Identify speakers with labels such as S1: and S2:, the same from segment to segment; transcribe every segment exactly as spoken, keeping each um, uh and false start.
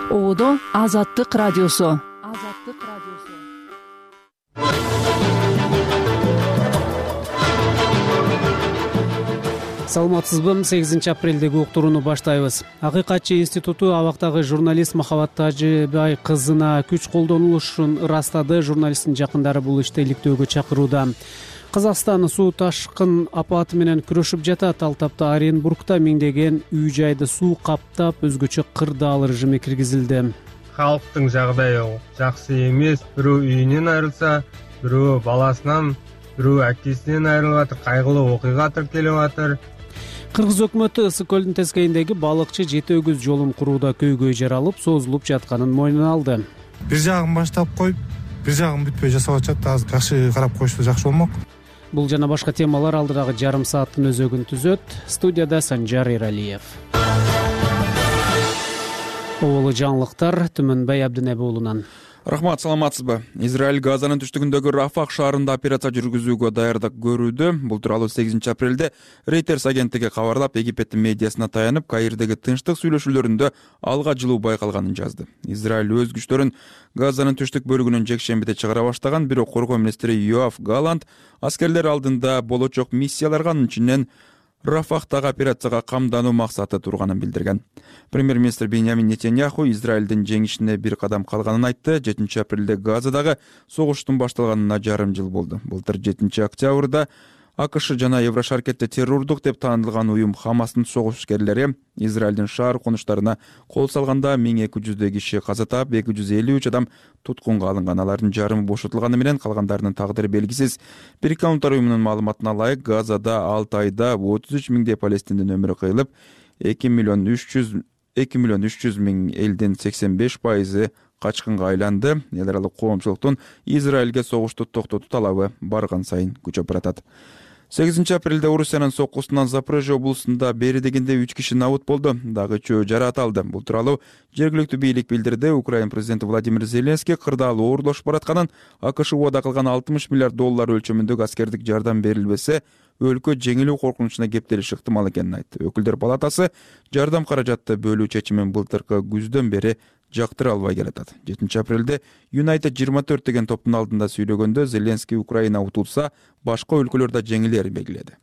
S1: Оодо Азаттык радиосу. Азаттык радиосу.
S2: Саламатсызбы? сегизинчи апрелдеги уктурууну баштайбыз. Акыйкатчы институту абактагы журналист Махабат Тажыбай кызына күч колдонулушун ырастады. Журналисттин жакындары бул ишти иликтөөгө чакырууда. Казакстан суу ташкын апаты менен күрөшүп жатат. Ал тапта Оренбургда миңдеген үй жайды суу каптап, өзгөчө кырдаал режими киргизилди.
S3: Халктын жагдайы жакшы эмес. Бирөө үйүнөн айрылса, бирөө баласынан, бирөө акесинен айрылып атыр, кайгылуу окуйга тиркелип атыр.
S2: Кыргыз өкмөтү Ысык көлдүн тескейиндеги балыкчы жети өгүз жолун курууда көйгөй жаралып, созулуп жатканын мойнуна алды.
S4: Бир жагын баштап коюп, бир жагын бүтпөй жасап атышат. Азыр жакшы карап коюшса жакшы болмок.
S2: Бул жана башка темалар алдыдагы жарым сааттын өзөгүн түзөт. Студияда Санжар Эралиев. Оолу жаңылыктар Түмөнбай Абдинеби уулунан.
S5: Рахмат, саламатсызбы? Израиль Газанын түштүгүндөгү Рафах шаарында операция жүргүзүүгө даярдык көрүүдө. Бул тууралуу сегизинчи апрелде Reuters агенттиги кабарлап, Египеттин медиасына таянып, Каирдеги тынчтык сүйлөшүүлөрүндө алга жылуу байкалганын жазды. Израиль өз күчтөрүн Газанын түштүк бөлүгүнөн жекшембиде чыгара баштаган, бирок коргоо министри Йоав Галант аскерлер алдында болочок миссияларга, анын ичинен Рафахтагы операцияга камдануу максаты турганын билдирген. Премьер-министр Беньямин Нетаньяху Израилдин жеңишине бир кадам калганын айтты. жетинчи апрелде Газадагы согуштун башталганына жарым жыл болду. Былтыр жетинчи октябрда АКШ жана Еврошаркетте террордук деп таанылган уюм Хамастын согушкерлери Израилдин шаар конуштарына кол салганда миң эки жүздөй киши каза таап, эки жүз элүү үч адам туткунга алынган. Алардын жарымы бошотулганы менен калгандарынын тагдыры белгисиз. Бириккен Улуттар уюмунун маалыматына ылайык, Газада алты айда отуз үч миңдей палестиндин өмүрү кыйылып, эки миллион үч жүз миң элдин сексен беш пайызы качкынга айланды. Эл аралык коомчулуктун Израилге согушту токтотуу талабы барган сайын күчөп баратат. сегизинчи апрелде Орусиянын соккусунан Запорожье облусунда бери дегенде үч киши набыт болду, дагы үчөө жаракат алды. Бул тууралуу жергиликтүү бийлик билдирди. Украина президенти Владимир Зеленский кырдаал оорлошуп баратканын, АКШ убада кылган алтымыш миллиард доллар өлчөмүндөгү аскердик жардам берилбесе, өлкө жеңилүү коркунучуна кептелиши ыктымал экенин айтты. Өкүлдөр палатасы жардам каражатты бөлүү чечимин былтыркы күздөн бери жактыра албай келатат. жетинчи апрелде United жыйырма төрт деген топтун алдында сүйлөгөндө Зеленский Украина утулса, башка өлкөлөрдө жеңилерин белгиледи.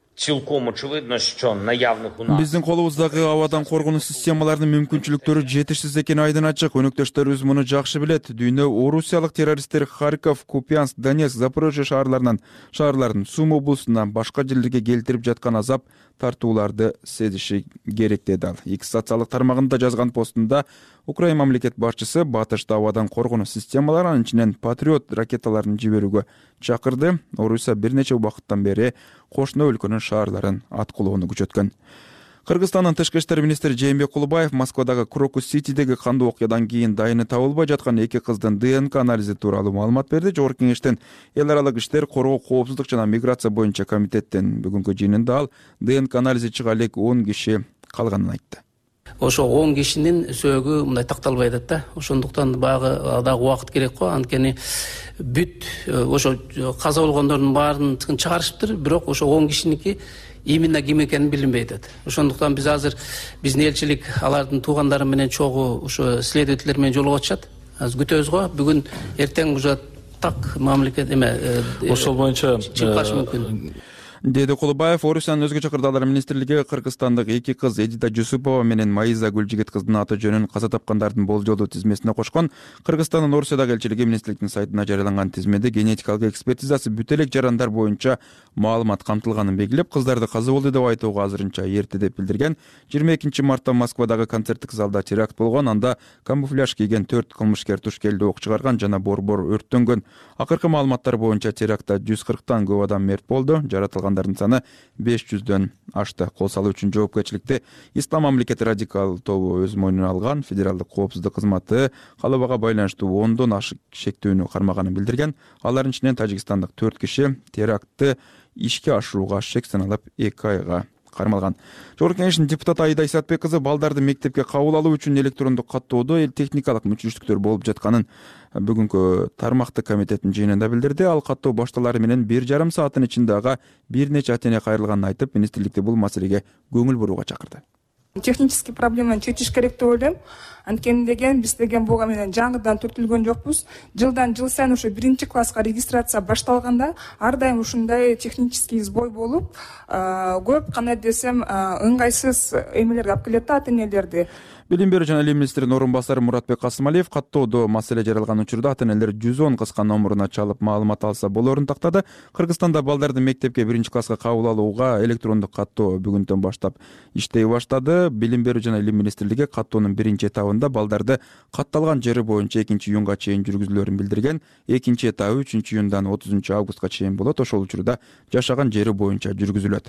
S5: Биздин колубуздагы абадан коргонуу системаларынын мүмкүнчүлүктөрү жетишсиз экени айдын ачык. Өнөктөштөрүбүз муну жакшы билет. Дүйнө орусиялык террористтер Харьков, Купянск, Донецк, Запорожье шаарларынан, шаарларын Сум облусунан башка жерлерге келтирип жаткан азап тартууларды сезиши керек деди ал. Икс социалдык тармагында жазган постунда Украина мамлекет башчысы батышта абадан коргонуу системаларын, анын ичинен Патриот ракеталарын жиберүүгө чакырды. Орусия бир нече убакыттан бери кошуна өлкөнүн шаарларын аткылоону күчөткөн. Кыргызстандын тышкы иштер министри Жээнбек Кулубаев Москвадагы Крокус-Ситидеги кандуу окуядан кийин дайыны табылбай жаткан эки кыздын ДНК анализи тууралуу маалымат берди. Жогорку кеңештин эл аралык иштер, коргоо, коопсуздук жана миграция боюнча комитеттин бүгүнкү жыйынында ал ДНК анализи чыга элек он киши калганын айтты.
S6: Ошо он кишинин сөөгү мындай такталбай атат да. Ошондуктан багы дагы убакыт керек го. Анткени бүт ошо каза болгондордун баарын чыгарышыптыр, бирок ошо он кишиники именно ким экени билинбей атат. Ошондуктан биз азыр биздин элчилик алардын туугандары менен чогуу ошо следователдер менен жолугуп атышат. Азыр күтөбүз го. Бүгүн эртең уже так мамлекет эме
S7: ошол боюнча
S6: чыгыш мүмкүн.
S5: Деди Кулубаев. Орусиянын өзгөчө кырдаалдар министрлиги Кыргызстандык эки кыз Эдита Жусупова менен Маиза Гүлжигит кыздын аты жөнүн каза тапкандардын болжолдуу тизмесине кошкон. Кыргызстандын Орусиядагы элчилиги министрликтин сайтына жарыяланган тизмеде генетикалык экспертизасы бүт элек жарандар боюнча маалымат камтылганын белгилеп, кыздарды каза болду деп айтууга азырынча эрте деп билдирген. жыйырма экинчи мартта Москвадагы концерттик залда теракт болгон. Анда камуфляж кийген төрт кылмышкер туш келди ок чыгарган жана борбор өрттөнгөн. Акыркы маалыматтар боюнча терактта жүз кырктан көп адам мерт болду. Жаратылган саны беш жүздөн ашты. Кол салуу үчүн жоопкерчиликти Ислам мамлекети радикал тобу өз мойнуна алган. Федералдык коопсуздук кызматы калыбага байланыштуу ондон ашык шектүүнү кармаганын билдирген. Алардын ичинен тажикстандык төрт киши терактты ишке ашырууга шек саналып эки айга кармалган. Жогорку кеңештин депутаты Аида Исатбек кызы балдарды мектепке кабыл алуу үчүн электрондук каттоодо эл техникалык мүчүлүштүктөр болуп жатканын бүгүнкү тармактык комитеттин жыйынында билдирди. Ал каттоо башталары менен бир жарым сааттын ичинде ага бир нече ата-эне кайрылганын айтып, министрликти бул маселеге көңүл бурууга чакырды.
S7: Технический проблеманы чечиш керек деп ойлойм. Анткени деген биз деген буга менен жаңыдан түртүлгөн жокпуз. Жылдан жыл сайын ошо биринчи класска регистрация башталганда ар дайым ушундай технический сбой болуп, көп кандай десем ыңгайсыз эмелерге алып келет да ата энелерди.
S5: Билим берүү жана илим министринин орун басары Муратбек Касымалиев каттоодо маселе жаралган учурда ата энелер жүз он кыска номуруна чалып маалымат алса болоорун тактады. Кыргызстанда балдарды мектепке биринчи класска кабыл алууга электрондук каттоо бүгүндөн баштап иштей баштады. Билим берүү жана илим министрлиги каттоонун биринчи этабында балдарды катталган жери боюнча экинчи июнга чейин жүргүзүлөөрүн билдирген. Экинчи этабы үчүнчү июндан отузунчу августка чейин болот. Ошол учурда жашаган жери боюнча жүргүзүлөт.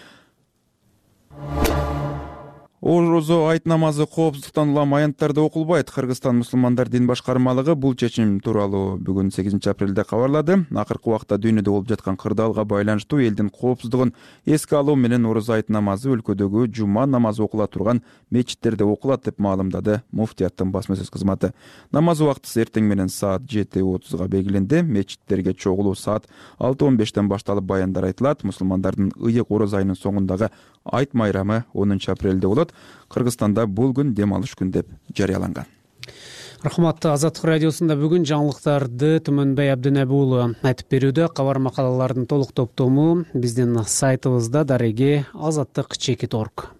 S5: Орозо айт намазы коопсуздуктан улам аянттарда окулбайт. Кыргызстан мусулмандар дин башкармалыгы бул чечим тууралуу бүгүн сегизинчи апрелде кабарлады. Акыркы убакта дүйнөдө болуп жаткан кырдаалга байланыштуу элдин коопсуздугун эске алуу менен орозо айт намазы өлкөдөгү жума намазы окула турган мечиттерде окулат деп маалымдады муфтияттын басма сөз кызматы. Намаз убактысы эртең менен саат жети отузга белгиленди. Мечиттерге чогулуу саат алты он бештен башталып баяндар айтылат. Мусулмандардын ыйык ороз айынын соңундагы айт майрамы онунчу апрелде болот. Кыргызстанда бул күн дем алыш күн деп жарыяланган.
S2: Рахмат. Азаттык радиосунда бүгүн жаңылыктарды Түмөнбай Абдынабы уулу айтып берүүдө. Кабар макалалардын толук топтому биздин сайтыбызда дареги азаттык чекит точка орг.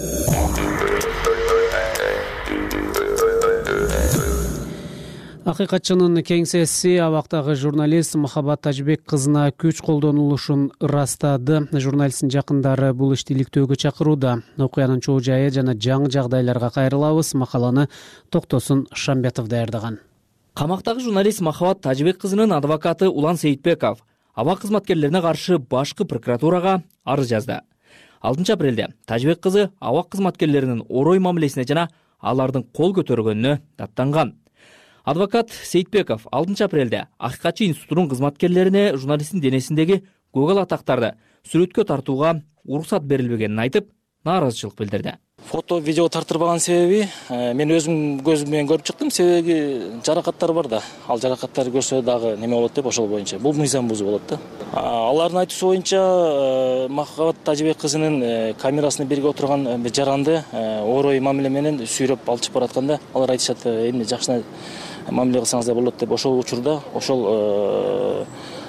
S2: Акыйкатчынын кеңсеси абактагы журналист Махабат Тажбек кызына күч колдонулушун ырастады. Журналисттин жакындары бул ишти иликтөөгө чакырууда. Окуянын чоо жайы жана жаңы жагдайларга кайрылабыз. Макаланы Токтосун Шамбетов даярдаган.
S8: Камактагы журналист Махабат Тажбек кызынын адвокаты Улан Сейитбеков аба кызматкерлерине каршы башкы прокуратурага арыз жазды. алтынчы апрелде Тажбек кызы аба кызматкерлеринин орой мамилесине жана алардын кол көтөргөнүнө даттанган. Адвокат Сейитбеков алтынчы апрелде Акыйкатчы институтунун кызматкерлерине журналисттин денесиндеги көгал атактарды сүрөткө тартууга уруксат берилбегенин айтып, нааразычылык билдирди.
S9: Фото, видео тартырбаган себеби мен өзүм көзүм менен көрүп чыктым. Себеби жаракаттар бар да. Ал жаракаттарды көрсө дагы неме болот деп ошол боюнча. Бул мыйзам бузуу болот да. Алардын айтуусу боюнча Махабат Тажбек кызынын камерасына бирге отурган бир жаранды орой мамиле менен сүйрөп алчып баратканда алар айтышат, эмне жакшына мамиле кылсаңыздар болот деп. Ошол учурда ошол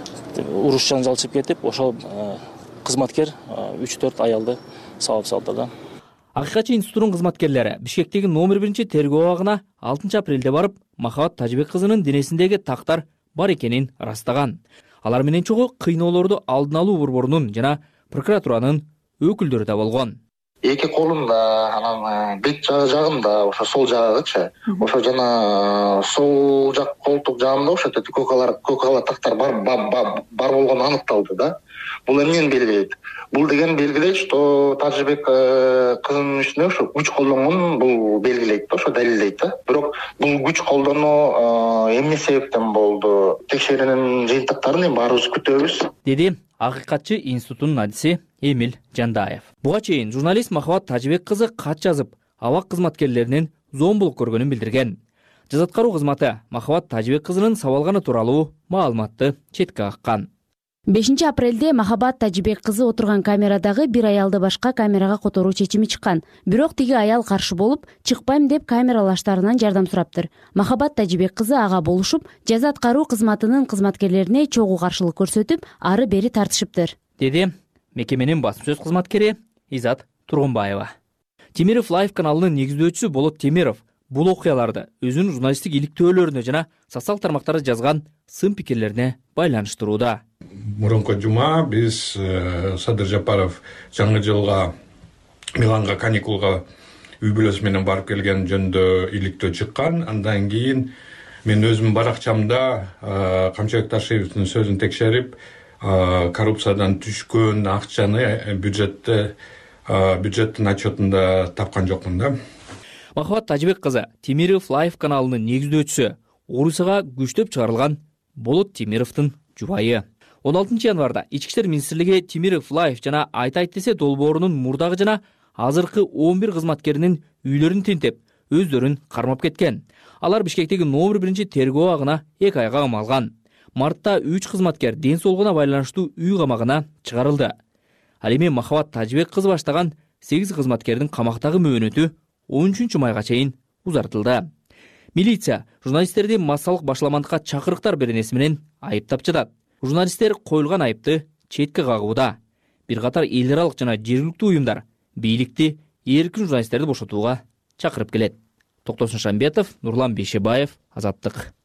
S9: уруш жанжал чыгып кетип, ошол кызматкер үч төрт аялды сабап салды да.
S8: Акыйкатчы институтунун кызматкерлери Бишкектеги номер биринчи тергөө абагына алтынчы апрелде барып, Махабат Тажбек кызынын денесиндеги тактар бар экенин ырастаган. Алар менен чогуу кыйноолорду алдын алуу борборунун жана прокуратуранын өкүлдөрү да болгон.
S10: Эки колумда, анан бет жагымда, ошо сол жагычы, ошо жана сол жак колтук жагымда ошо көкала көкала тактар бар бар болгону аныкталды да. Бул эмнени белгилейт? Бул деген белгилейт, что Тажбек кызынын үстүнө ошо күч колдонгон бул белгилейт да, ошо далилдейт да. Бирок бул күч колдонуу эмне себептен болду? Текшерүүнүн жыйынтыктарын эми баарыбыз күтөбүз,
S8: деди Акыйкатчы институтунун адиси Эмил Жандаев. Буга чейин журналист Махабат Тажбек кызы кат жазып, абак кызматкерлеринин зомбулук көргөнүн билдирген. Жазаткаруу кызматы Махабат Тажбек кызынын сабалганы тууралуу маалыматты четке каккан.
S11: бешинчи апрелде Махабат Тажбек кызы отурган камерадагы бир аялды башка камерага которуу чечими чыккан. Бирок тиги аял каршы болуп, чыкпайм деп камералаштарынан жардам сураптыр. Махабат Тажбек кызы ага болушуп, жаза аткаруу кызматынын кызматкерлерине чогуу каршылык көрсөтүп, ары бери тартышыптыр,
S8: деди мекеменин басма сөз кызматкери Изат Тургунбаева. Темиров Лайв каналынын негиздөөчүсү Болот Темиров бул окуяларды өзүнүн журналисттик иликтөөлөрүнө жана социал тармактарда жазган сын пикирлерине байланыштырууда.
S12: Мурунку жума биз Садыр Жапаров жаңы жылга Миланга каникулга үй бүлөсү менен барып келген жөнүндө иликтөө чыккан. Андан кийин мен өзүм баракчамда Камчыбек Ташиевдин сөзүн текшерип, коррупциядан түшкөн акчаны бюджетте бюджеттин отчетунда тапкан жокмун да.
S8: Махабат Тажбек кызы Темиров Лайв каналынын негиздөөчүсү, Орусага күчтөп чыгарылган Болот Темировдун жубайы. он алтынчы январда Ички иштер министрлиги Темиров Лайв жана Айт айт десе долбоорунун мурдагы жана азыркы он бир кызматкеринин үйлөрүн тинтеп, өздөрүн кармап кеткен. Алар Бишкектеги номер биринчи тергөө абагына эки айга камалган. Мартта үч кызматкер ден соолугуна байланыштуу үй камагына чыгарылды. Ал эми Махабат Тажбек кызы баштаган сегиз кызматкердин камактагы мөөнөтү он үчүнчү майга чейин узартылды. Милиция журналисттерди массалык башаламандыкка чакырыктар беренеси менен айыптап жатат. Журналисттер коюлган айыпты четке кагууда. Бир катар эл аралык жана жергиликтүү уюмдар бийликти эркин журналисттерди бошотууга чакырып келет. Токтосун Шамбетов, Нурлан Бейшебаев, Азаттык.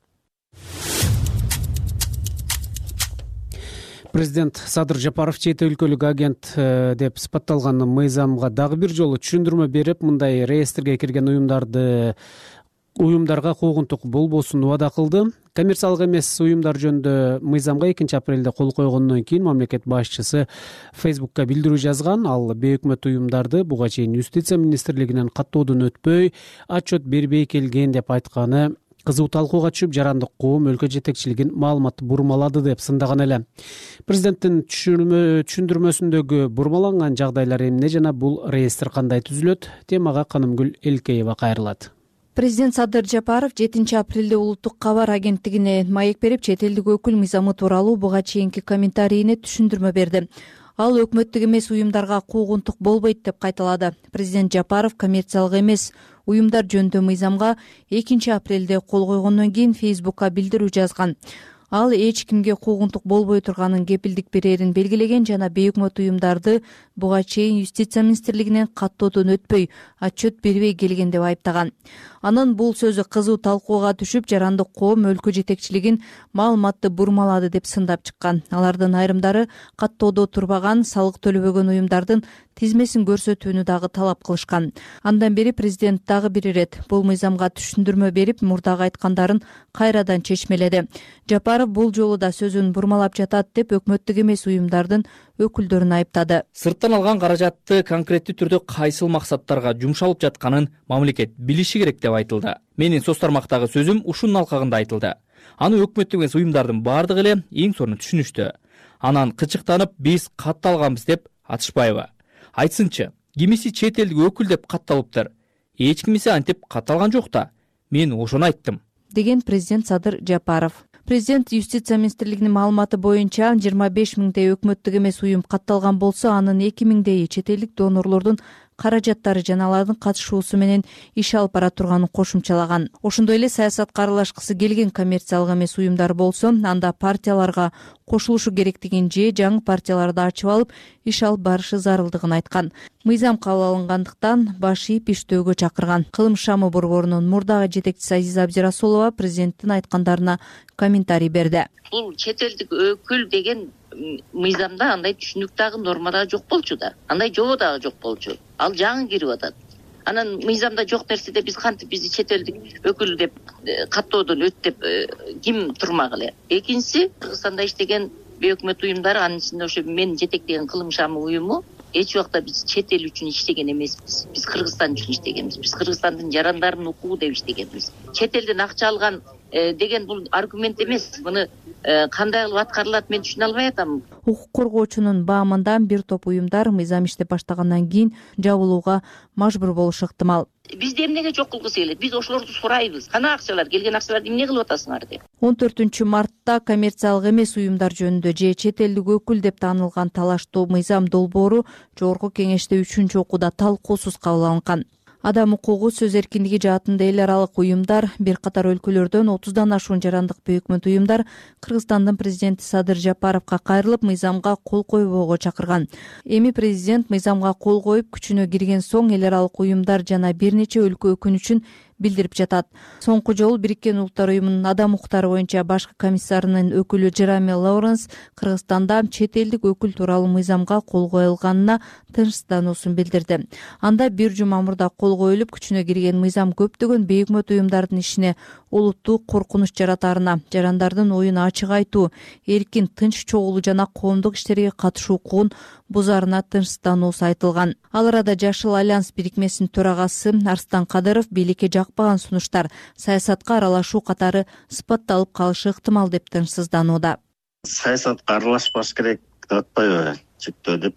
S2: Президент Садыр Жапаров чет өлкөлүк агент деп сыпатталган мыйзамга дагы бир жолу түшүндүрмө берип, мындай реестрге кирген уюмдарды уюмдарга куугунтук болбосун убада кылды. Коммерциялык эмес уюмдар жөнүндө мыйзамга экинчи апрелде кол койгондон кийин мамлекет башчысы Фейсбукка билдирүү жазган. Ал бейөкмөт уюмдарды буга чейин юстиция министрлигинен каттоодон өтпөй, отчет бербей келген деп айтканы кызуу талкууга түшүп, жарандык коом өлкө жетекчилигин маалыматты бурмалады деп сындаган эле. Президенттин түшүндүрмөсүндөгү бурмаланган жагдайлар эмне жана бул реестр кандай түзүлөт? Темага Канымгүл Элкеева кайрылат.
S13: Президент Садыр Жапаров жетинчи апрелде улуттук кабар агенттигине маек берип, чет элдик өкүл мыйзамы тууралуу буга чейинки комментарийине түшүндүрмө берди. Ал өкмөттүк эмес уюмдарга куугунтук болбойт деп кайталады. Президент Жапаров коммерциялык эмес уюмдар жөнүндө мыйзамга экинчи апрелде кол койгондон кийин Фейсбукка билдирүү жазган. Ал эч кимге куугунтук болбой турганын кепилдик берерин белгилеген жана бейөкмөт уюмдарды буга чейин юстиция министрлигинен каттоодон өтпөй, отчет бербей келген деп айыптаган. Анын бул сөзү кызуу талкууга түшүп, жарандык коом өлкө жетекчилигин маалыматты бурмалады деп сындап чыккан. Алардын айрымдары каттоодо турбаган, салык төлөбөгөн уюмдардын тизмесин көрсөтүүнү дагы талап кылышкан. Андан бери президент дагы бир ирет бул мыйзамга түшүндүрмө берип, мурдагы айткандарын кайрадан чечмеледи. Жапаров бул жолу да сөзүн бурмалап жатат деп өкмөттүк эмес уюмдардын өкүлдөрүн айыптады.
S8: Сырттан алган каражатты конкреттүү түрдө кайсыл максаттарга жумшалып жатканын мамлекет билиши керек деп айтылды. Менин соц тармактагы сөзүм ушунун алкагында айтылды. Аны өкмөттүк эмес уюмдардын бардыгы эле эң сонун түшүнүштү. Анан кычыктанып биз катталганбыз деп атышпайбы? Айтсынчы, кимиси чет элдик өкүл деп катталыптыр. Эч кимиси антип катталган жок да. Мен ошону айттым,
S13: деген президент Садыр Жапаров. Президент юстиция министрлигинин маалыматы боюнча жыйырма беш миңдей өкмөттүк эмес уюм катталган болсо, анын эки миңдейи чет элдик донорлордун каражаттары жана алардын катышуусу менен иш алып бара турганын кошумчалаган. Ошондой эле саясатка аралашкысы келген коммерциялык эмес уюмдар болсо, анда партияларга кошулушу керектигин же жаңы партияларды ачып алып иш алып барышы зарылдыгын айткан. Мыйзам кабыл алынгандыктан баш ийип иштөөгө чакырган. Кылым шамы борборунун мурдагы жетекчиси Азиза Абдирасулова президенттин айткандарына комментарий берди.
S14: Бул чет элдик өкүл деген мыйзамда андай түшүнүк дагы норма дагы жок болчу да. Андай жобо дагы жок болчу. Ал жаңы кирип атат. Анан мыйзамда жок нерседе биз кантип бизди чет элдик өкүл деп каттоодон өт деп ким турмак эле. Экинчиси, Кыргызстанда иштеген бейөкмөт уюмдар, анын ичинде ошо мен жетектеген Кылым шамы уюму эч убакта биз чет эл үчүн иштеген эмеспиз. Биз Кыргызстан үчүн иштегенбиз. Биз Кыргызстандын жарандарынын укугу деп иштегенбиз. Чет элден акча алган деген бул аргумент эмес. Буну кандай кылып аткарылат мен түшүнө албай атам.
S13: Укук коргоочунун баамында бир топ уюмдар мыйзам иштеп баштагандан кийин жабылууга мажбур болушу ыктымал.
S14: Бизди эмнеге жок кылгысы келет? Биз ошолорду сурайбыз. Кана акчалар, келген акчаларды эмне кылып атасыңар деп.
S13: он төртүнчү мартта коммерциялык эмес уюмдар жөнүндө же чет элдик өкүл деп таанылган талаштуу мыйзам долбоору жогорку кеңеште үчүнчү окууда талкуусуз кабыл алынган. Адам укугу, сөз эркиндиги жаатында эл аралык уюмдар, бир катар өлкөлөрдөн отуздан ашуун жарандык бейөкмөт уюмдар Кыргызстандын президенти Садыр Жапаровго кайрылып, мыйзамга кол койбоого чакырган. Эми президент мыйзамга кол коюп, күчүнө кирген соң эл аралык уюмдар жана бир нече өлкө өкүнүчүн билдирип жатат. Соңку жолу Бириккен Улуттар уюмунун адам укуктары боюнча башкы комиссарынын өкүлү Джереми Лоуренс Кыргызстанда чет элдик өкүл тууралуу мыйзамга кол коюлганына тынчсыздануусун билдирди. Анда бир жума мурда кол коюлуп, күчүнө кирген мыйзам көптөгөн бейөкмөт уюмдардын ишине олуттуу коркунуч жаратаарына, жарандардын оюн ачык айтуу, эркин, тынч чогулуу жана коомдук иштерге катышуу укугун бузаарына тынчсыздануусу айтылган. Ал арада Жашыл альянс бирикмесинин төрагасы Арстан Кадыров бийликке жакпаган сунуштар саясатка аралашуу катары сыпатталып калышы ыктымал деп тынчсызданууда.
S15: Саясатка аралашпаш керек деп атпайбы, чектөө депчи.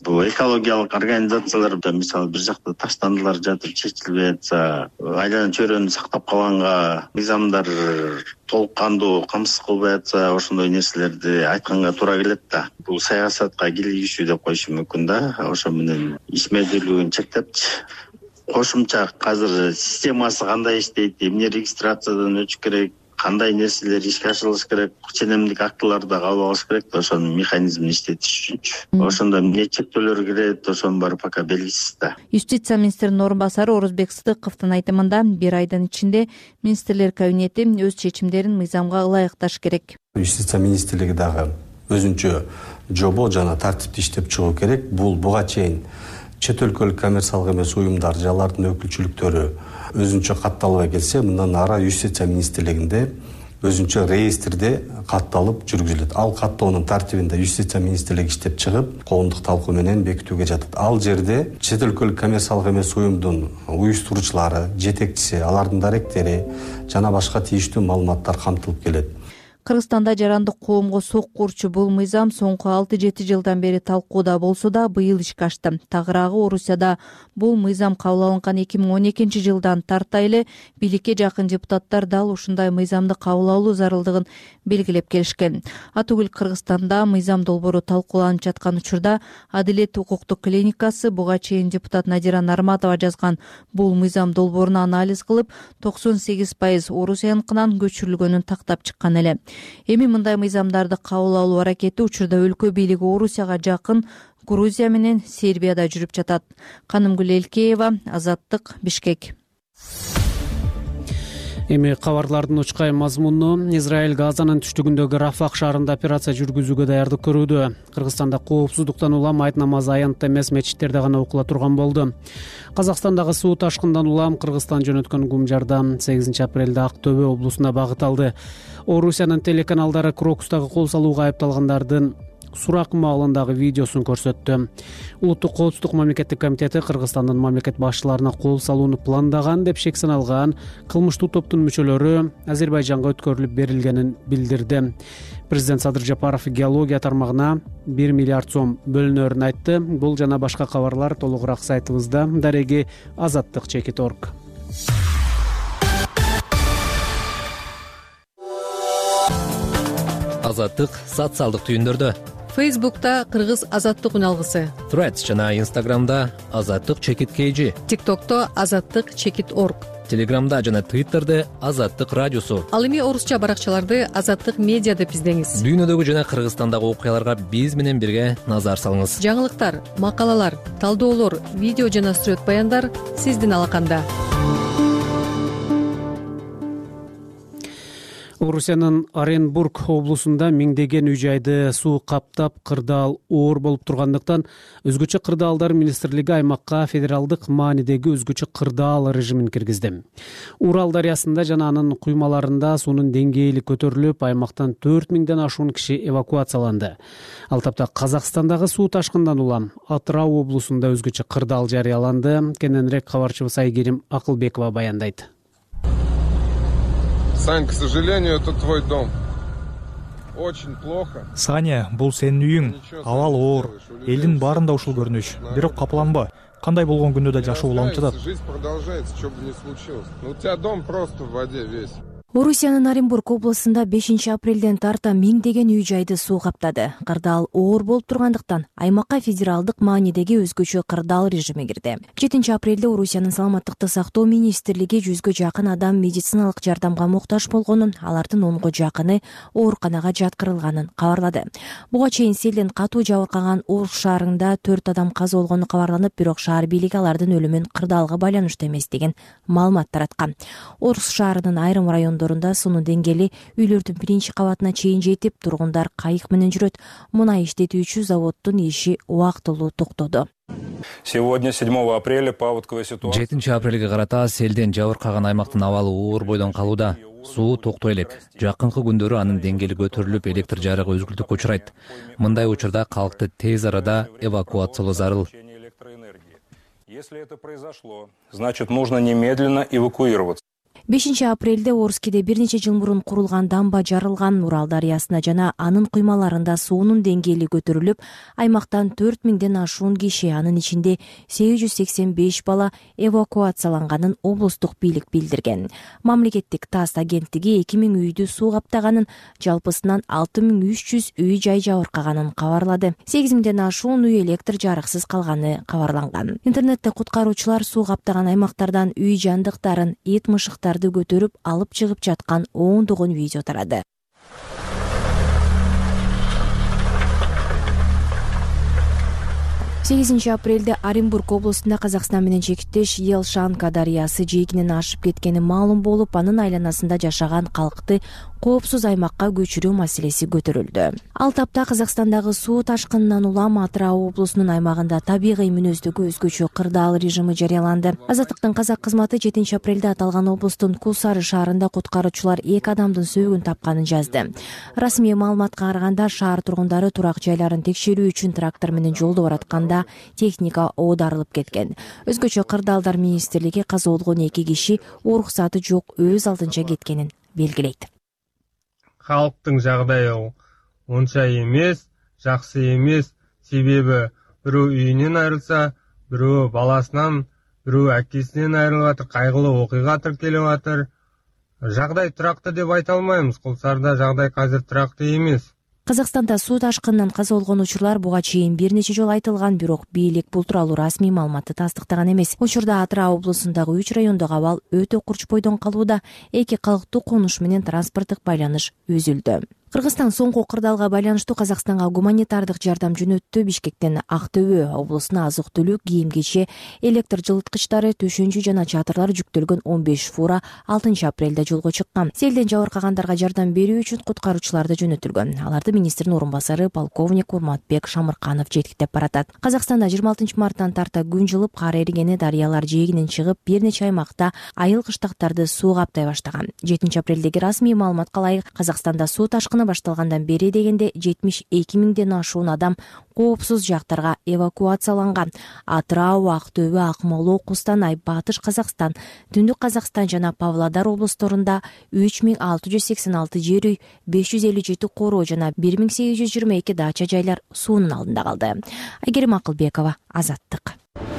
S15: бул экологиялык организациялар мисалы бир жакта таштандылар жатып чечилбей атса, айлана чөйрөнү сактап калганга мыйзамдар толук кандуу камсыз кылбай атса, ошондой нерселерди айтканга туура келет да. Бул саясатка кийлигишүү деп коюшу мүмкүн да. Ошо менен ишмердүүлүгүн чектепчи. Кошумча азыр системасы кандай иштейт, эмне регистрациядан өтүш керек, кандай нерселер ишке ашырылыш керек, ченемдик актыларды кабыл алыш керек да, ошонун механизмин иштетиш үчүнчү. Ошондо эмне чектөөлөр кирет, ошонун баары пока белгисиз да.
S13: Юстиция министринин орун басары Орозбек Сыдыковдун айтымында бир айдын ичинде министрлер кабинети өз чечимдерин мыйзамга ылайыкташ керек.
S16: Юстиция министрлиги дагы өзүнчө жобо жана тартипти иштеп чыгуу керек. Бул буга чейин чет өлкөлүк коммерциялык эмес уюмдар же алардын өкүлчүлүктөрү өзүнчө катталбай келсе, мындан ара Юстиция министрлигинде өзүнчө реестрде катталып жүргүзүлөт. Ал каттоонун тартибинде Юстиция министрлиги иштеп чыгып, коомдук талкуу менен бекитүүгө жатат. Ал жерде чет өлкөлүк коммерциялык эмес уюмдун уюштуруучулары, жетекчиси, алардын даректери жана башка тийиштүү маалыматтар камтылып келет.
S13: Кыргызстанда жарандык коомго сокку урчу бул мыйзам соңку алты жети жылдан бери талкууда болсо да быйыл ишке ашты. Тагыраагы Орусияда бул мыйзам кабыл алынган эки миң он экинчи жылдан тарта эле бийликке жакын депутаттар дал ушундай мыйзамды кабыл алуу зарылдыгын белгилеп келишкен. Атүгүл Кыргызстанда мыйзам долбоору талкууланып жаткан учурда Адилет укуктук клиникасы буга чейин депутат Надира Нарматова жазган бул мыйзам долбоорун анализ кылып, токсон сегиз пайыз Орусияныкынан көчүрүлгөнүн тактап чыккан эле. Эми мындай мыйзамдарды кабыл алуу аракети учурда өлкө бийлиги Орусияга жакын Грузия менен Сербияда жүрүп жатат. Канымгүл Элкеева, Азаттык, Бишкек.
S2: Эми кабарлардын учкай мазмуну. Израиль Газанын түштүгүндөгү Рафах шаарында операция жүргүзүүгө даярдык көрүүдө. Кыргызстанда коопсуздуктан улам айт намазы аянтта эмес мечиттерде гана окула турган болду. Казакстандагы суу ташкындан улам Кыргызстан жөнөткөн Гумжарда сегизинчи апрелде Ак Төбө облусуна багыт алды. Орусиянын телеканалдары Крокустагы кол салууга айыпталгандардын сурак маалындагы видеосун көрсөттү. Улуттук коопсуздук мамлекеттик комитети Кыргызстандын мамлекет башчыларына кол салууну пландаган деп шек саналган кылмыштуу топтун мүчөлөрү Азербайжанга өткөрүлүп берилгенин билдирди. Президент Садыр Жапаров геология тармагына бир миллиард сом бөлүнөрүн айтты. Бул жана башка кабарлар толугураак сайтыбызда. Дареги азаттык чекит точка орг.
S17: Азаттык социалдык түйүндөрдө.
S18: Фейсбукта Кыргыз азаттык үн алгысы.
S17: Threads жана Инстаграмда азаттык чекит kg.
S18: ТикТокто азаттык чекит точка орг.
S17: Телеграмда жана Твиттерде азаттык радиосу.
S18: Ал эми орусча баракчаларды азаттык медиа деп издеңиз.
S17: Дүйнөдөгү жана Кыргызстандагы окуяларга биз менен бирге назар салыңыз.
S18: Жаңылыктар, макалалар, талдоолор, видео жана сүрөт баяндар сиздин алаканда.
S2: Орусиянын Оренбург облусунда миңдеген үй жайды суу каптап, кырдаал оор болуп тургандыктан өзгөчө кырдаалдар министрлиги аймакка федералдык маанидеги өзгөчө кырдаал режимин киргизди. Урал дарыясында жана анын куймаларында суунун деңгээли көтөрүлүп, аймактан төрт миңден ашуун киши эвакуацияланды. Ал тапта Казакстандагы суу ташкындан улам Атырау облусунда өзгөчө кырдаал жарыяланды. Кененирээк кабарчыбыз Айгерим Акылбекова баяндайт.
S19: Сань, к сожалению, это твой дом. Очень плохо.
S20: Саня, бул сенин үйүң. Абал оор. Элдин баарында ушул көрүнүш. Бирок капаланба. Кандай болгон күндө да жашоо уланып жатат.
S19: Жизнь продолжается, что бы ни случилось. Но у тебя дом просто в воде весь.
S21: Орусиянын Оренбург облусунда бешинчи апрелден тарта миңдеген үй жайды суу каптады. Кырдаал оор болуп тургандыктан аймакка федералдык маанидеги өзгөчө кырдаал режими кирди. жетинчи апрелде Орусиянын саламаттыкты сактоо министрлиги жүзгө жакын адам медициналык жардамга муктаж болгонун, алардын онго жакыны ооруканага жаткырылганын кабарлады. Буга чейин селден катуу жабыркаган Орус шаарында төрт адам каза болгону кабарланып, бирок шаар бийлиги алардын өлүмүн кырдаалга байланыштуу эмес деген маалымат тараткан. Орус шаарынын айрым райондорунда суунун деңгээли үйлөрдүн биринчи кабатына чейин жетип, тургундар кайык менен жүрөт. Мунай иштетүүчү заводдун иши убактылуу токтоду.
S22: Сегодня, седьмого апреля, паводковая ситуация.
S17: жетинчи апрелге карата селден жабыркаган аймактын абалы оор бойдон калууда. Суу токтой элек. Жакынкы күндөрү анын деңгээли көтөрүлүп, электр жарыгы үзгүлтүккө учурайт. Мындай учурда калкты тез арада эвакуациялоо зарыл.
S22: Если это произошло, значит, нужно немедленно эвакуироваться.
S21: бешинчи апрелде Орскиде бир нече жыл мурун курулган дамба жарылган. Урал дарыясына жана анын куймаларында суунун деңгээли көтөрүлүп, аймактан төрт миңден ашуун киши, анын ичинде сегиз жүз сексен беш бала эвакуацияланганын облустук бийлик билдирген. Мамлекеттик ТАСС агенттиги эки миң үйдү суу каптаганын, жалпысынан алты миң үч жүз үй жай жабыркаганын кабарлады. сегиз миңден ашуун үй электр жарыксыз калганы кабарланган. Интернетте куткаруучулар суу каптаган аймактардан үй жандыктарын, эт мышыктарды көтөрүп алып чыгып жаткан оондогон видео тарады. сегизинчи апрелде Оренбург облусунда Казакстан менен чектеш Елшанка дарыясы жээгинен ашып кеткени маалым болуп, анын айланасында жашаган калкты коопсуз аймакка көчүрүү маселеси көтөрүлдү. Ал тапта Казакстандагы суу ташкынынан улам Атырау облусунун аймагында табигый мүнөздөгү өзгөчө кырдаал режими жарыяланды. Азаттыктын казак кызматы жетинчи апрелде аталган облустун Кулсары шаарында куткаруучулар эки адамдын сөөгүн тапканын жазды. Расмий маалыматка караганда, шаар тургундары турак жайларын текшерүү үчүн трактор менен жолдо баратканда техника оодарылып кеткен. Өзгөчө кырдаалдар министрлиги каза болгон эки киши уруксаты жок өз алдынча кеткенин белгилейт.
S1: Халктын жагдайы онча эмес, жакшы эмес, себеби бирөө үйүнөн айрылса, бирөө баласынан, бирөө акесинен айрылып атыр, кайгылуу окуйга тиркелип атыр. Жагдай туракты деп айта албайбыз. Кулсарда жагдай азыр туракты эмес.
S21: Казакстанда суу ташкынынан каза болгон учурлар буга чейин бир нече жолу айтылган, бирок бийлик бул тууралуу расмий маалыматты тастыктаган эмес. Учурда Атырау облусундагы үч райондогу абал өтө курч бойдон калууда, эки калктуу конуш менен транспорттук байланыш үзүлдү. Кыргызстан соңку кырдаалга байланыштуу Казакстанга гуманитардык жардам жөнөттү. Бишкектен Ак Төбө облусуна азык-түлүк, кийим-кече, электр жылыткычтары, төшөнчү жана чатырлар жүктөлгөн он беш фура алтынчы апрелде жолго чыккан. Селден жабыркагандарга жардам берүү үчүн куткаруучулар да жөнөтүлгөн. Аларды министрдин орун басары полковник Урматбек Шамырканов жетиктеп баратат. Казакстанда жыйырма алтынчы марттан тарта күн жылып, кар эригени, дарыялар жээгинен чыгып, бир нече аймакта айыл кыштактарды суу каптай баштаган. жетинчи апрелдеги расмий маалыматка ылайык, Казакстанда суу ташкыны башталгандан бери дегенде жетимиш эки миңден ашуун адам коопсуз жактарга эвакуацияланган. Атырау, Ак Төбө, Акмола, Кустанай, Батыш Казакстан, Түндүк Казакстан жана Павлодар облусторунда үч миң алты жүз сексен алты жер үй, беш жүз элүү жети короо жана бир миң сегиз жүз жыйырма эки дача жайлар суунун алдында калды. Айгерим Акылбекова, Азаттык.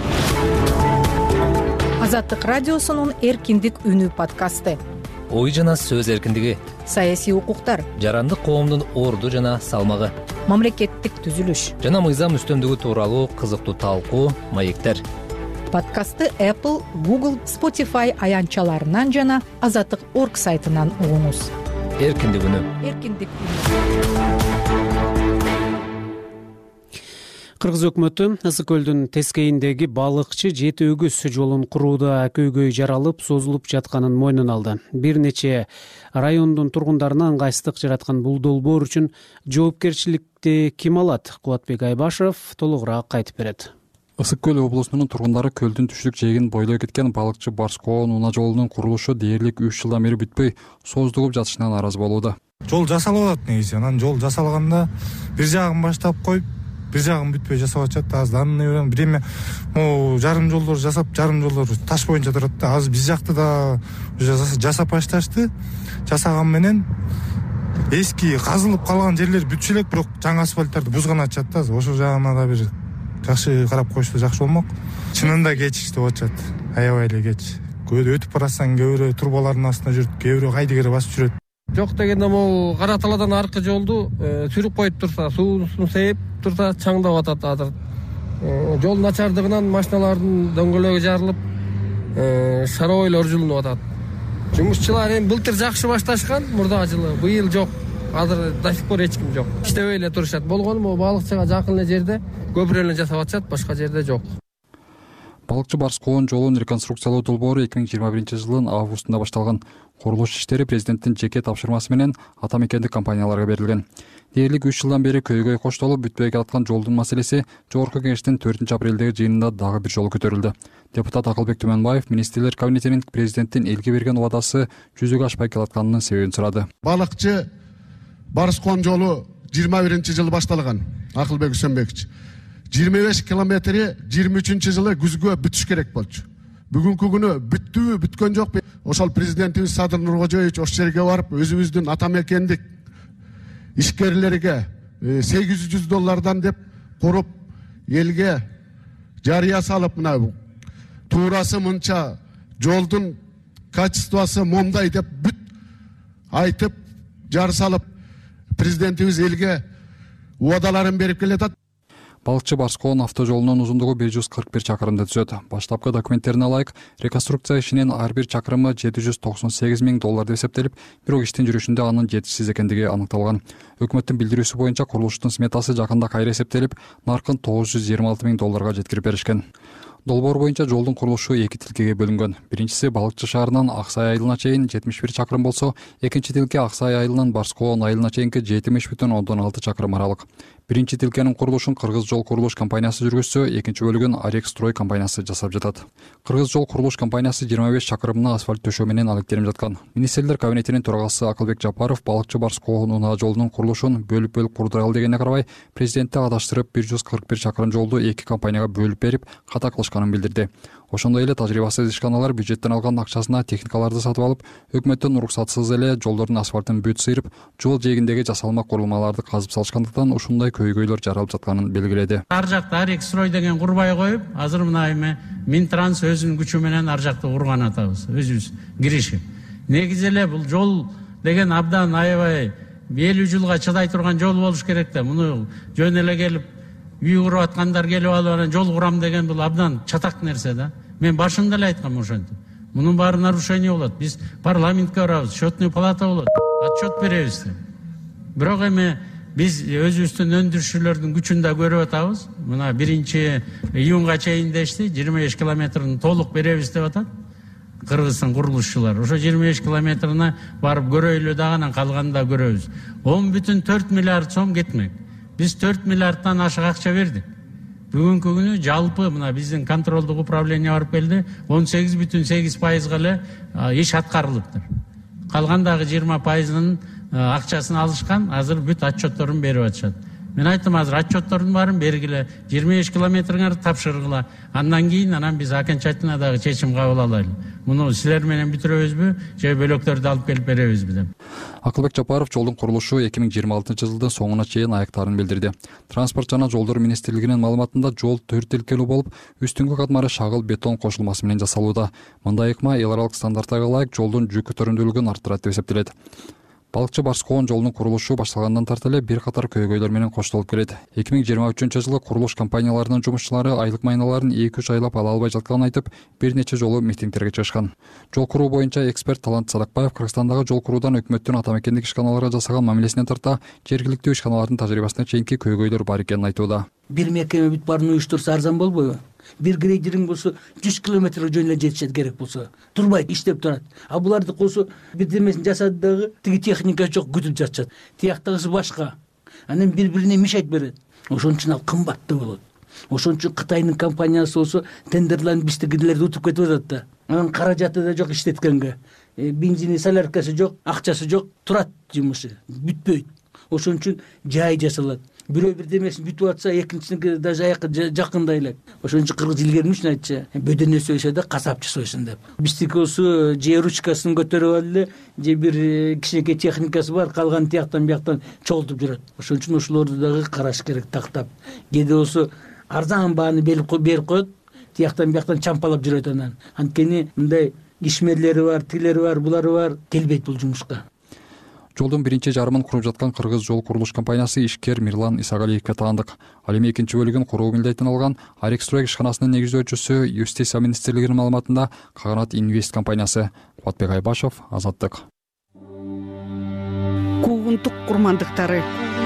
S3: Азаттык радиосунун Эркиндик үнү подкасты.
S17: Ой жана сөз эркиндиги,
S3: саясий укуктар,
S17: жарандык коомдун орду жана салмагы,
S3: мамлекеттик түзүлүш
S17: жана мыйзам үстөмдүгү тууралуу кызыктуу талкуу, маектер.
S3: Подкастты Apple, Google, Spotify аянтчаларынан жана азаттык точка орг сайтынан угуңуз.
S17: Эркиндик үнү.
S3: Эркиндик үнү.
S2: Кыргыз өкмөтү Ысык көлдүн тескейиндеги балыкчы жети өгүз жолун курууда көйгөй жаралып, созулуп жатканын мойнуна алды. Бир нече райондун тургундарына ыңгайсыздык жараткан бул долбоор үчүн жоопкерчиликти ким алат? Кубатбек Айбашев толугураак айтып берет.
S23: Ысык көл облусунун тургундары көлдүн түштүк жээгин бойлой кеткен балыкчы Барс-Коон унаа жолунун курулушу дээрлик үч жылдан бери бүтпөй создугуп жатышынан нааразы болууда.
S4: Жол жасалып атат негизи. Анан жол жасалганда бир жагын баштап коюп, бир жагын бүтпөй жасап атышат. Азыр анын биреме могу жарым жолдор жасап, жарым жолдор таш боюнча турат да. Азыр биз жакты да жасап башташты. Жасаган менен эски казылып калган жерлер бүтчү элек, бирок жаңы асфальттарды бузган атышат да. Ошол жагына да бир жакшы карап коюшса жакшы болмок. Чынында кечишти болуп атат. Аябай эле кеч. Көйдө өтүп барасаң, кээ бирөө турбалардын астында жүрүп, кээ бирөө кайдыгере басып жүрөт.
S1: Жок дегенде могу Кара Талаадан аркы жолду сүрүп коюп турса, суусун сейип турса чаңдап атат азыр. Жол начардыгынан машиналардын дөңгөлөгү жарылып, шаройлор жулунуп атат. Жумушчулар эми былтыр жакшы башташкан, мурдагы жылы, быйыл жок. Азыр до сих пор эч ким жок. Иштебей эле турушат. Болгону могу балыкчыга жакын эле жерде көпүрө эле жасап атышат, башка жерде жок.
S23: Балыкчы Барс-Коон жолун реконструкциялоо долбоору эки миң жыйырма биринчи жылдын августунда башталган. Курулуш иштери президенттин жеке тапшырмасы менен ата мекендик компанияларга берилген. Дээрлик үч жылдан бери көйгөй коштолуп бүтпөй жаткан жолдун маселеси Жогорку кеңештин төртүнчү апрелдеги жыйынында дагы бир жолу көтөрүлдү. Депутат Акылбек Түмөнбаев министрлер кабинетинин президенттин элге берген убадасы жүзөгө ашпай келатканынын себебин сурады.
S24: Балыкчы Барс-Коон жолу жыйырма биринчи жылы башталган. Акылбек Үсөнбекович жыйырма беш километри жыйырма үчүнчү жылы күзгө бүтүш керек болчу. Бүгүнкү күнү бүттүбү, бүткөн жокпу? ошол президентибиз Садыр Нуркожоевич ошол жерге барып өзүбүздүн ата мекендик ишкерлерге сегиз жүз доллардан деп куруп элге жарыя салып, мына туурасы мынча, жолдун качествосу момдай деп бүт айтып жар салып президентибиз элге убадаларын берип келатат.
S23: Балыкчы Барскоон автожолунун узундугу бир жүз кырк бир чакырымды түзөт. Баштапкы документтерине ылайык, реконструкция ишинин ар бир чакырымы жети жүз токсон сегиз миң доллар деп эсептелип, бирок иштин жүрүшүндө анын жетишсиз экендиги аныкталган. Өкмөттүн билдирүүсү боюнча курулуштун сметасы жакында кайра эсептелип, наркын тогуз жүз жыйырма алты миң долларга жеткирип беришкен. Долбоор боюнча жолдун курулушу эки тилкеге бөлүнгөн. Биринчиси Балыкчы шаарынан Аксай айылына чейин жетимиш бир чакырым болсо, экинчи тилке Аксай айылынан Барскоон айылына чейинки жетимиш бүтүн ондон алты чакырым аралык. Биринчи тилкенин курулушун Кыргыз жол курулуш компаниясы жүргүзсө, экинчи бөлүгүн Арек строй компаниясы жасап жатат. Кыргыз жол курулуш компаниясы жыйырма беш чакырымына асфальт төшөө менен алектенип жаткан. Министрлер кабинетинин төрагасы Акылбек Жапаров Балыкчы Барскоон унаа жолунун курулушун бөлүп-бөлүп курдуралы дегенине карабай, президентти адаштырып бир жүз кырк бир чакырым жолду эки компанияга бөлүп берип, ката кылышканын билдирди. Ошондой эле тажрыйбасыз ишканалар бюджеттен алган акчасына техникаларды сатып алып, өкмөттүн уруксатсыз эле жолдордун асфальтын бүт сыйрып, жол жээгиндеги жасалма курулмаларды казып салышкандыктан ушундай көйгөйлөр жаралып жатканын белгиледи.
S5: Ар жакта Арек строй деген курбай коюп, азыр мына эме Минтранс өзүнүн күчү менен ар жакта курган атабыз, өзүбүз киришип. Негизи эле бул жол деген абдан аябай элүү жылга чыдай турган жол болуш керек да. Муну жөн эле келип үй куруп аткандар келип алып анан жол курам деген бул абдан чатак нерсе да. Мен башында эле айткам ошентип. Мунун баары нарушение болот. Биз парламентке барабыз, счетный палата болот, отчет беребиз деп. Бирок эми биз өзүбүздүн өндүрүшчүлөрдүн күчүн да көрүп атабыз. Мына биринчи июнга чейин дешти, жыйырма беш километрин толук беребиз деп атат Кыргызстан курулушчулар. Ошо жыйырма беш километрине барып көрөйлү дагы, анан калганын да көрөбүз. он бүтүн төрт миллиард сом кетмек. Биз төрт миллиардтан ашык акча бердик. Бүгүнкү күнү жалпы мына биздин контролдук управление барып келди, он сегиз бүтүн сегиз пайызга эле иш аткарылыптыр. Калгандагы жыйырма пайызынын акчасын алышкан, азыр бүт отчетторун берип атышат. Мен айттым, азыр отчеттордун баарын бергиле, жыйырма беш километриңерди тапшыргыла. Андан кийин анан биз окончательно дагы чечим кабыл алайлы. Муну силер менен бүтүрөбүзбү, же бөлөктөрдү алып келип беребизби деп.
S23: Акылбек Жапаров жолдун курулушу эки миң жыйырма алтынчы жылдын соңуна чейин аяктарын билдирди. Транспорт жана жолдор министрлигинин маалыматында жол төрт тилкелүү болуп, үстүңкү катмары шагыл бетон кошулмасы менен жасалууда. Мындай ыкма эл аралык стандарттарга ылайык жолдун жүк көтөрүмдүүлүгүн арттырат деп эсептелет. Балыкчы Барскоон жолунун курулушу башталгандан тарта эле бир катар көйгөйлөр менен коштолуп келет. эки миң жыйырма үчүнчү жылы курулуш компанияларынын жумушчулары айлык майналарын эки үч айлап ала албай жатканын айтып, бир нече жолу митингтерге чыгышкан. Жол куруу боюнча эксперт Талант Садыкбаев Кыргызстандагы жол куруудан өкмөттүн ата мекендик ишканаларга жасаган мамилесинен тарта жергиликтүү ишканалардын тажрыйбасына чейинки көйгөйлөр бар экенин айтууда.
S6: Бир мекеме бүт баарын уюштурса арзан болбойбу? Бир грейдеринг болсо жүз километрге жөн эле жетишет керек болсо, турбайт, иштеп турат. А буларды косо бирдемесин жасады дагы, тиги техника жок, күтүп жатышат. Тияктагысы башка. Анан бири-бирине мешать берет. Ошон үчүн ал кымбаттуу болот. Ошон үчүн Кытайдын компаниясы болсо тендерлерин биздикилерди утуп кетип атат да. Анан каражаты да жок иштеткенге. Бензини, соляркасы жок, акчасы жок, турат жумушу, бүтпөйт. Ошон үчүн жай жасалат. Бирөө бирдемесин бүтүп атса, экинчисиники да жайакы жакындай элек. Ошон үчүн кыргыз илгермиш айтчы, бөдөнө сойсо да касапчы сойсун деп. Биздики болсо же ручкасын көтөрүп алып эле, же бир кичинекей техникасы бар, калган тияктан бияктан чогултуп жүрөт. Ошон үчүн ошолорду дагы караш керек, тактап. Кээде болсо арзан бааны берип коет, тияктан бияктан чампалап жүрөт анан. Анткени мындай ишмерлери бар, тилери бар, булары бар, келбейт бул жумушка.
S23: Жолдун биринчи жарымын куруп жаткан Кыргыз жол курулуш компаниясы ишкер Мирлан Исагалиевге таандык. Ал эми экинчи бөлүгүн куруу милдетин алган Арек строй ишканасынын негиздөөчүсү Юстиция министрлигинин маалыматында Каганат Инвест компаниясы. Кубатбек Айбашев, Азаттык.
S7: Куугунтук курмандыктары.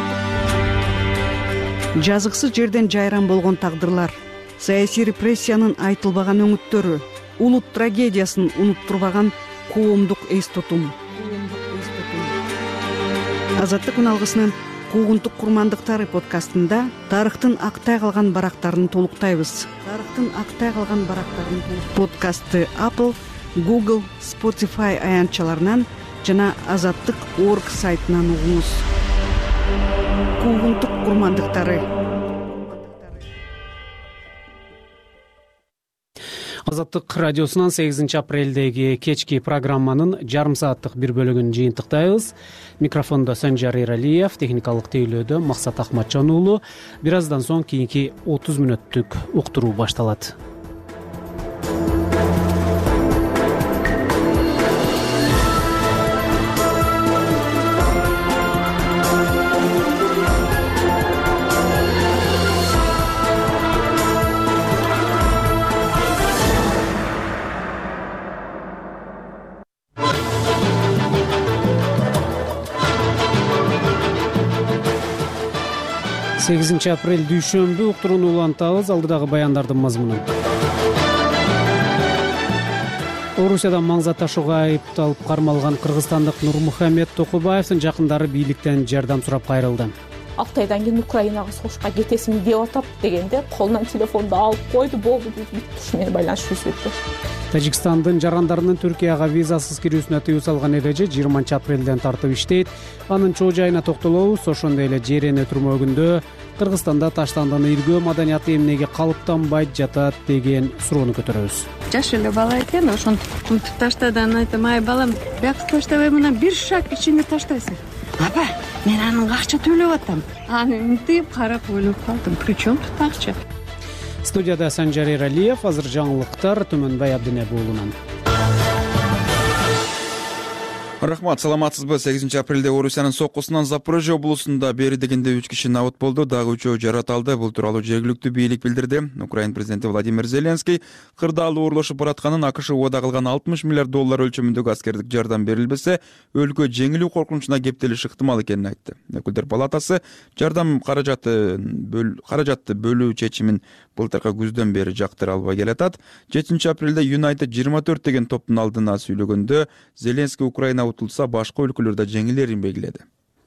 S7: Жазыксыз жерден жайран болгон тагдырлар, саясий репрессиянын айтылбаган өңүттөрү, улут трагедиясын унуттурбаган коомдук эс тутум. Азаттык үналгысынын Куугунтук курмандыктары подкастында тарыхтын актай калган барактарын толуктайбыз. Тарыхтын актай калган барактарын подкастты Apple, Google, Spotify аянтчаларынан жана азаттык точка орг сайтынан угуңуз. Куугунтук курмандыктары.
S2: Азаттык радиосунан сегизинчи апрелдеги кечки программанын жарым сааттык бир бөлүгүн жыйынтыктайбыз. Микрофондо Санжар Эралиев, техникалык тейлөөдө Максат Ахматжан уулу. Бир аздан соң кийинки отуз мүнөттүк уктуруу башталат. сегизинчи апрель дүйшөмбү уктурууну улантабыз. Алдыдагы баяндардын мазмунун. Орусиядан маңза ташууга айыпталып кармалган кыргызстандык Нурмухамед Токубаевдин жакындары бийликтен жардам сурап кайрылды.
S9: Алтайдан кийин Украинага согушка кетесиңби деп атат дегенде колунан телефонду алып койду, болду дейт. Ушу менен байланышып үзүлдү.
S2: Тажикстандын жарандарынын Түркияга визасыз кирүүсүнө тыюу салган эреже жыйырманчы апрелден тартып иштейт. Анын чоо жайына токтолобуз. Ошондой эле жерен өтүрмөгүндө Кыргызстанда таштандын иргөө маданияты эмнеге калыптанбай жатат деген суроону көтөрөбүз.
S10: Жаш эле бала экен, ошентип таштады. Анан айтам, ай балам, бияка таштабай мына бир шаг ичине таштайсың. Апа, мен анын акча төлөп атам. Аны мынтип карап ойлоп калдым. Причем тут акча?
S2: Студияда Санжар Эралиев, азыр жаңылыктар Төмөнбай Абдинеби уулунан.
S11: Рахмат, саламатсызбы? сегизинчи апрелде Орусиянын соккусунан Запорожье облусунда бери дегенде үч киши набыт болду, дагы үчөө жараталды. Бул тууралуу жергиликтүү бийлик билдирди. Украин президенти Владимир Зеленский кырдаал оорлошуп баратканын, АКШ убада кылган алтымыш миллиард доллар өлчөмүндөгү аскердик жардам берилбесе, өлкө жеңилүү коркунучуна кептелиши ыктымал экенин айтты. Өкүлдөр палатасы жардам каражаты каражатты бөлүү чечимин былтыркы күздөн бери жактыра албай келатат. жетинчи апрелде United жыйырма төрт деген топтун алдына сүйлөгөндө Зеленский Украина утулса башка өлкөлөрдө жеңилерин белгиледи.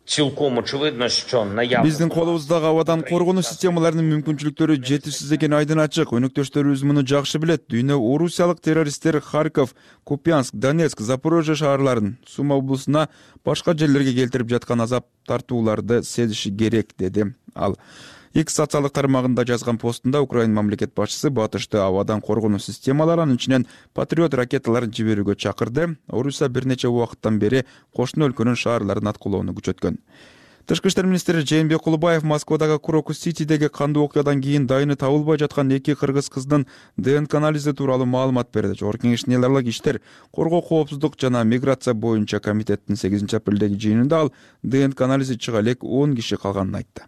S11: Биздин колубуздагы абадан коргонуу системаларынын мүмкүнчүлүктөрү жетишсиз экени айдын ачык. Өнөктөштөрүбүз муну жакшы билет. Дүйнө орусиялык террористтер Харьков, Купянск, Донецк, Запорожье шаарларын, Сума облусуна, башка жерлерге келтирип жаткан азап тартууларды сезиши керек, деди ал. X социалдык тармагында жазган постунда Украин мамлекет башчысы батышты абадан коргонуу системалары, анын ичинен Патриот ракеталарын жиберүүгө чакырды. Орусия бир нече убакыттан бери кошуна өлкөнүн шаарларын аткылоону күчөткөн. Тышкы иштер министри Жээнбек Кулубаев Москвадагы Крокус-Ситидеги кандуу окуядан кийин дайыны табылбай жаткан эки кыргыз кыздын ДНК анализи тууралуу маалымат берди. Жогорку Кеңештин эл аралык иштер, коргоо коопсуздук жана миграция боюнча комитеттин сегизинчи апрелдеги жыйынында ал ДНК анализи чыга элек он киши калганын айтты.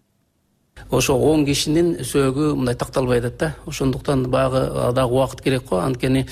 S12: Ошо он кишинин сөөгү мындай такталбай атат да. Ошондуктан баягы дагы убакыт керек го. Анткени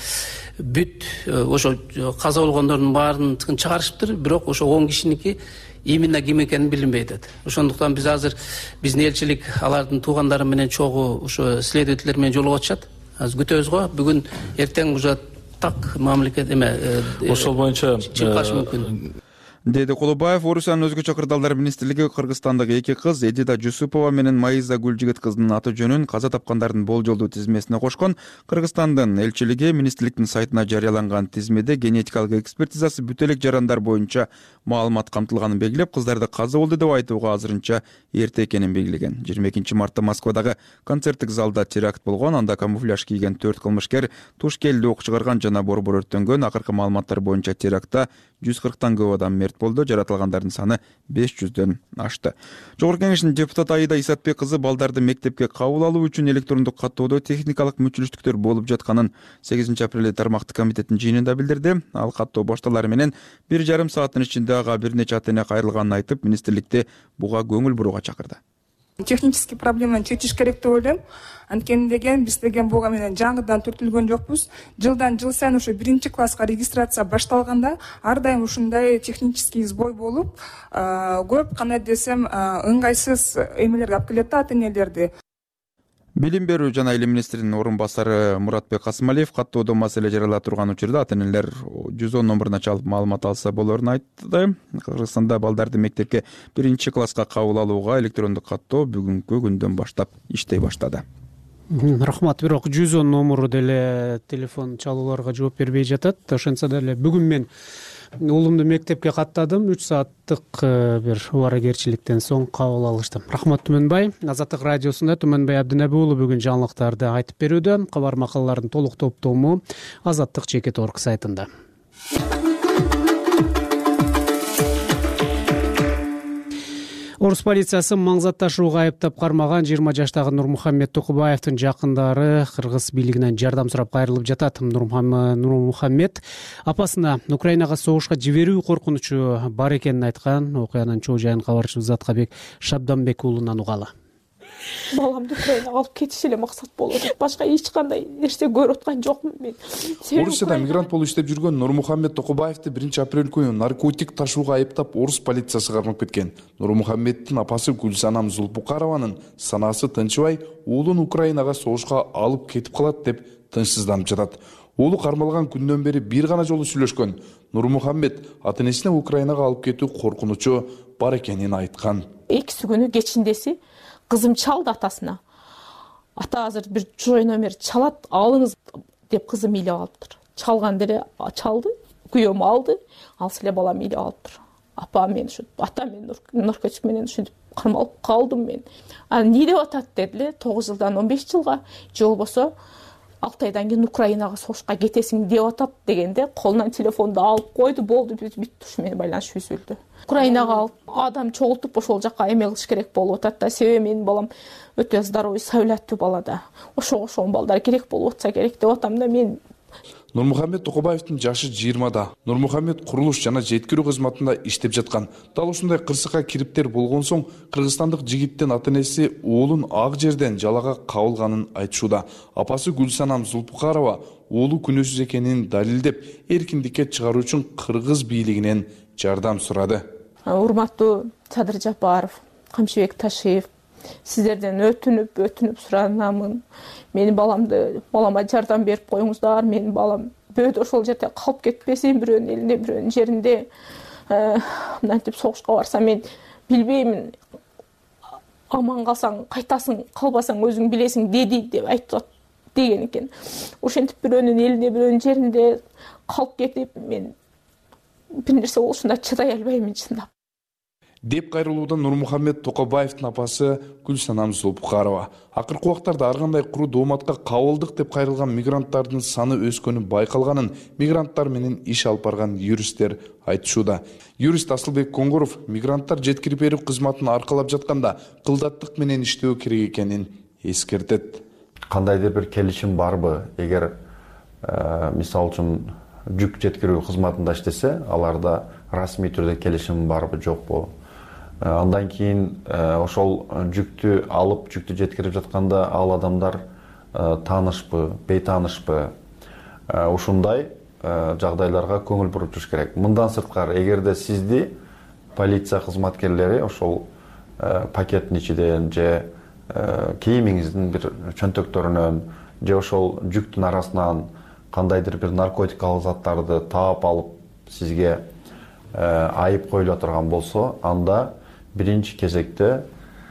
S12: бүт ошо каза болгондордун баарын чыгарышыптыр, бирок ошо он кишиники именно ким экени билинбей атат. Ошондуктан биз азыр биздин элчилик алардын туугандары менен чогуу ошо следователер менен жолугуп атышат. Азыр күтөбүз го. Бүгүн эртең уже так мамлекет эме
S25: ошол боюнча
S12: чыккашы мүмкүн,
S11: деди Кулубаев. Орусиянын өзгөчө кырдаалдар министрлиги Кыргызстандык эки кыз Эдида Жусупова менен Маиза Гүлжигит кыздын аты жөнүн каза тапкандардын болжолдуу тизмесине кошкон. Кыргызстандын элчилиги министрликтин сайтына жарыяланган тизмеде генетикалык экспертизасы бүт элек жарандар боюнча маалымат камтылганын белгилеп, кыздарды каза болду деп айтууга азырынча эрте экенин белгилеген. жыйырма экинчи мартта Москвадагы концерттик залда теракт болгон. Анда камуфляж кийген төрт кылмышкер туш келди ок чыгарган жана борбор өрттөнгөн. Акыркы маалыматтар боюнча терактта жүз кырктан көп адам мерт болду. Жаратылгандардын саны беш жүздөн ашты. Жогорку Кеңештин депутаты Аида Исатбек кызы балдарды мектепке кабыл алуу үчүн электрондук каттоодо техникалык мүчүлүштүктөр болуп жатканын сегизинчи апрелде тармактык комитеттин жыйынында билдирди. Ал каттоо башталары менен бир жарым сааттын ичинде ага бир нече ата эне кайрылганын айтып, министрликти буга көңүл бурууга чакырды.
S26: Технический проблеманы чечиш керек деп ойлойм. Анткени деген биз деген буга менен жаңыдан түртүлгөн жокпуз. Жылдан жыл сайын ошо биринчи класска регистрация башталганда ар дайым ушундай технический сбой болуп, көп кандай десем ыңгайсыз эмелерге алып келет да ата энелерди.
S11: Билим берүү жана илим министринин орун басары Муратбек Касымалиев каттоодо маселе жарала турган учурда ата энелер жүз он номуруна чалып маалымат алса болорун айтты. Кыргызстанда балдарды мектепке биринчи класска кабыл алууга электрондук каттоо бүгүнкү күндөн баштап иштей баштады.
S2: Рахмат. Бирок жүз он номуру деле телефон чалууларга жооп бербей жатат. Ошентсе деле бүгүн мен уулумду мектепке каттадым, үч сааттык бир убаракерчиликтен соң кабыл алыштым. Рахмат Түмөнбай. Азаттык радиосунда Түмөнбай Абдинеби уулу бүгүн жаңылыктарды айтып берүүдө. Кабар макалалардын толук топтому Азаттык чекит точка орг сайтында. Орус полициясы маңзат ташууга айыптап кармаган жыйырма жаштагы Нурмухаммед Токубаевдин жакындары кыргыз бийлигинен жардам сурап кайрылып жатат. Нурмухаммед апасына Украинага согушка жиберүү коркунучу бар экенин айткан. Окуянын чоо жайын кабарчыбыз Заткабек Шабданбек уулунан угалы.
S9: Баламды Украинага алып кетиш эле максат болот. Башка эч кандай нерсе көрүп аткан жокмун мен.
S8: Орусияда мигрант болуп иштеп жүргөн Нурмухаммед Токубаевди биринчи апрель күнү наркотик ташууга айыптап орус полициясы кармап кеткен. Нурмухаммеддин апасы Гүлсанам Зулпукарованын санаасы тынчыбай, уулун Украинага согушка алып кетип калат деп тынчсызданып жатат. Уулу кармалган күндөн бери бир гана жолу сүйлөшкөн. Нурмухаммед ата-энесине Украинага алып кетүү коркунучу бар экенин айткан.
S9: Экиси күнү кечиндеси кызым чалды атасына. Ата азыр бир жой номер чалат, алыңыз деп кызым илип алыптыр. Чалган деле чалды, күйөөм алды, алса эле балам илип алыптыр. Апа мен ушу ата мен наркотик менен ушинтип кармалып калдым мен. Анан эмне деп атат дедиле, тогуз жылдан он беш жылга, же болбосо алты айдан кийин Украинага согушка кетесиң деп атат дегенде, колунан телефонду алып койду, болду, бүттү, ушу менен байланыш үзүлдү. Украинага алып адам чогултуп ошол жака эме кылыш керек болуп атат да, себеби менин балам өтө здоровый, саулаттуу бала да. Ошого ошон балдар керек болуп атса керек деп атам да мен.
S8: Нурмухаммед Токубаевдин жашы жыйырмада. Нурмухаммед курулуш жана жеткирүү кызматында иштеп жаткан. Дал ушундай кырсыкка кириптер болгон соң кыргызстандык жигиттин ата-энеси уулун ак жерден жалага кабылганын айтышууда. Апасы Гүлсанам Зулпукарова уулу күнөөсүз экенин далилдеп, эркиндикке чыгаруу үчүн кыргыз бийлигинен жардам сурады.
S9: Урматтуу Садыр Жапаров, Камчыбек Ташиев, сиздерден өтүнүп, өтүнүп суранамын. Менин баламды, балама жардам берип коюңуздар. Менин балам бөөдө ошол жерде калып кетпесин, бирөөнүн элинде, бирөөнүн жеринде. Мынтип согушка барса мен билбеймин. Аман калсаң кайтасың, калбасаң өзүң билесиң деди деп айтып деген экен. Ошентип бирөөнүн элинде, бирөөнүн жеринде калып кетип мен бир нерсе болушунда чыдай албаймын чындап.
S8: Деп кайрылуудан Нурмухаммед Токубаевдин апасы Гүлсанам Зулпукарова. Акыркы убактарда ар кандай куру дооматка кабылдык деп кайрылган мигранттардын саны өскөнү байкалганын мигранттар менен иш алып барган юристтер айтышууда. Юрист Асылбек Коңгуров мигранттар жеткирип берүү кызматын аркалап жатканда кылдаттык менен иштөө керек экенин эскертет.
S13: Кандайдыр бир келишим барбы? Эгер мисалы үчүн жүк жеткирүү кызматында иштесе, аларда расмий түрдө келишим барбы, жокпу? Андан кийин ошол жүктү алып, жүктү жеткирип жатканда ал адамдар таанышпы, бейтаанышпы? Ушундай жагдайларга көңүл буруп туруш керек. Мындан сырткары, эгерде сизди полиция кызматкерлери ошол пакеттин ичинен же кийимиңиздин бир чөнтөктөрүнөн же ошол жүктүн арасынан кандайдыр бир наркотикалык заттарды таап алып сизге айып коюла турган болсо, анда биринчи кезекте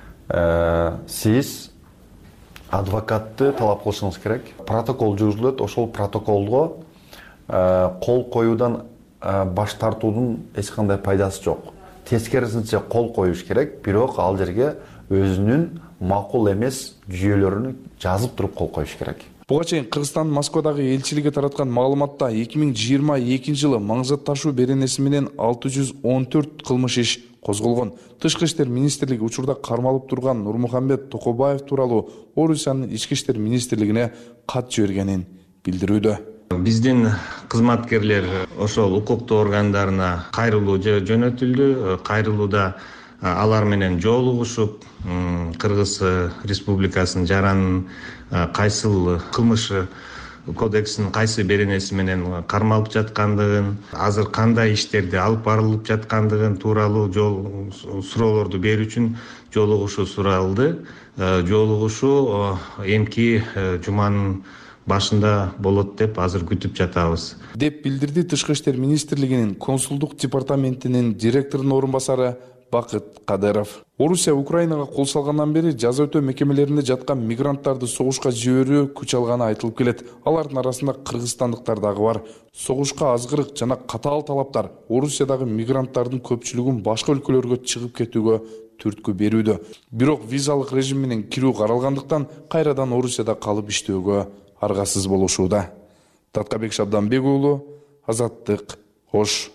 S13: сиз адвокатты талап кылышыңыз керек. Протокол жүргүзүлөт, ошол протоколго кол коюудан баш тартуудун эч кандай пайдасы жок. Тескерисинче кол коюш керек, бирок ал жерге өзүнүн макул эмес жүйөлөрүн жазып туруп кол коюш керек.
S8: Буга чейин Кыргызстандын Москвадагы элчилиги тараткан маалыматта эки миң жыйырма экинчи жылы маңзат ташуу беренеси менен алты жүз он төрт кылмыш иш козголгон. Тышкы иштер министрлиги учурда кармалып турган Нурмухаммед Токубаев тууралуу Орусиянын ички иштер министрлигине кат жибергенин билдирүүдө.
S14: Биздин кызматкерлер ошол укуктуу органдарына кайрылуу жөнөтүлдү. Кайрылууда алар менен жолугушуп, Кыргыз Республикасынын жаранын кайсыл кылмыш кодексинин кайсы беренеси менен кармалып жаткандыгын, азыр кандай иштерди алып барылып жаткандыгын тууралуу жол суроолорду берүү үчүн жолугушуу суралды. Жолугушуу эмки жуманын башында болот деп азыр күтүп жатабыз.
S8: Деп билдирди Тышкы иштер министрлигинин консулдук департаментинин директорунун орун басары Бакыт Кадыров. Орусия Украинага кол салгандан бери жаза өтөө мекемелеринде жаткан мигранттарды согушка жиберүү күч алганы айтылып келет. Алардын арасында кыргызстандыктар дагы бар. Согушка азгырык жана катаал талаптар Орусиядагы мигранттардын көпчүлүгүн башка өлкөлөргө чыгып кетүүгө түрткү берүүдө. Бирок визалык режим менен кирүү каралгандыктан кайрадан Орусияда калып иштөөгө аргасыз болушууда. Таткабек Шабданбек уулу, Азаттык, Ош.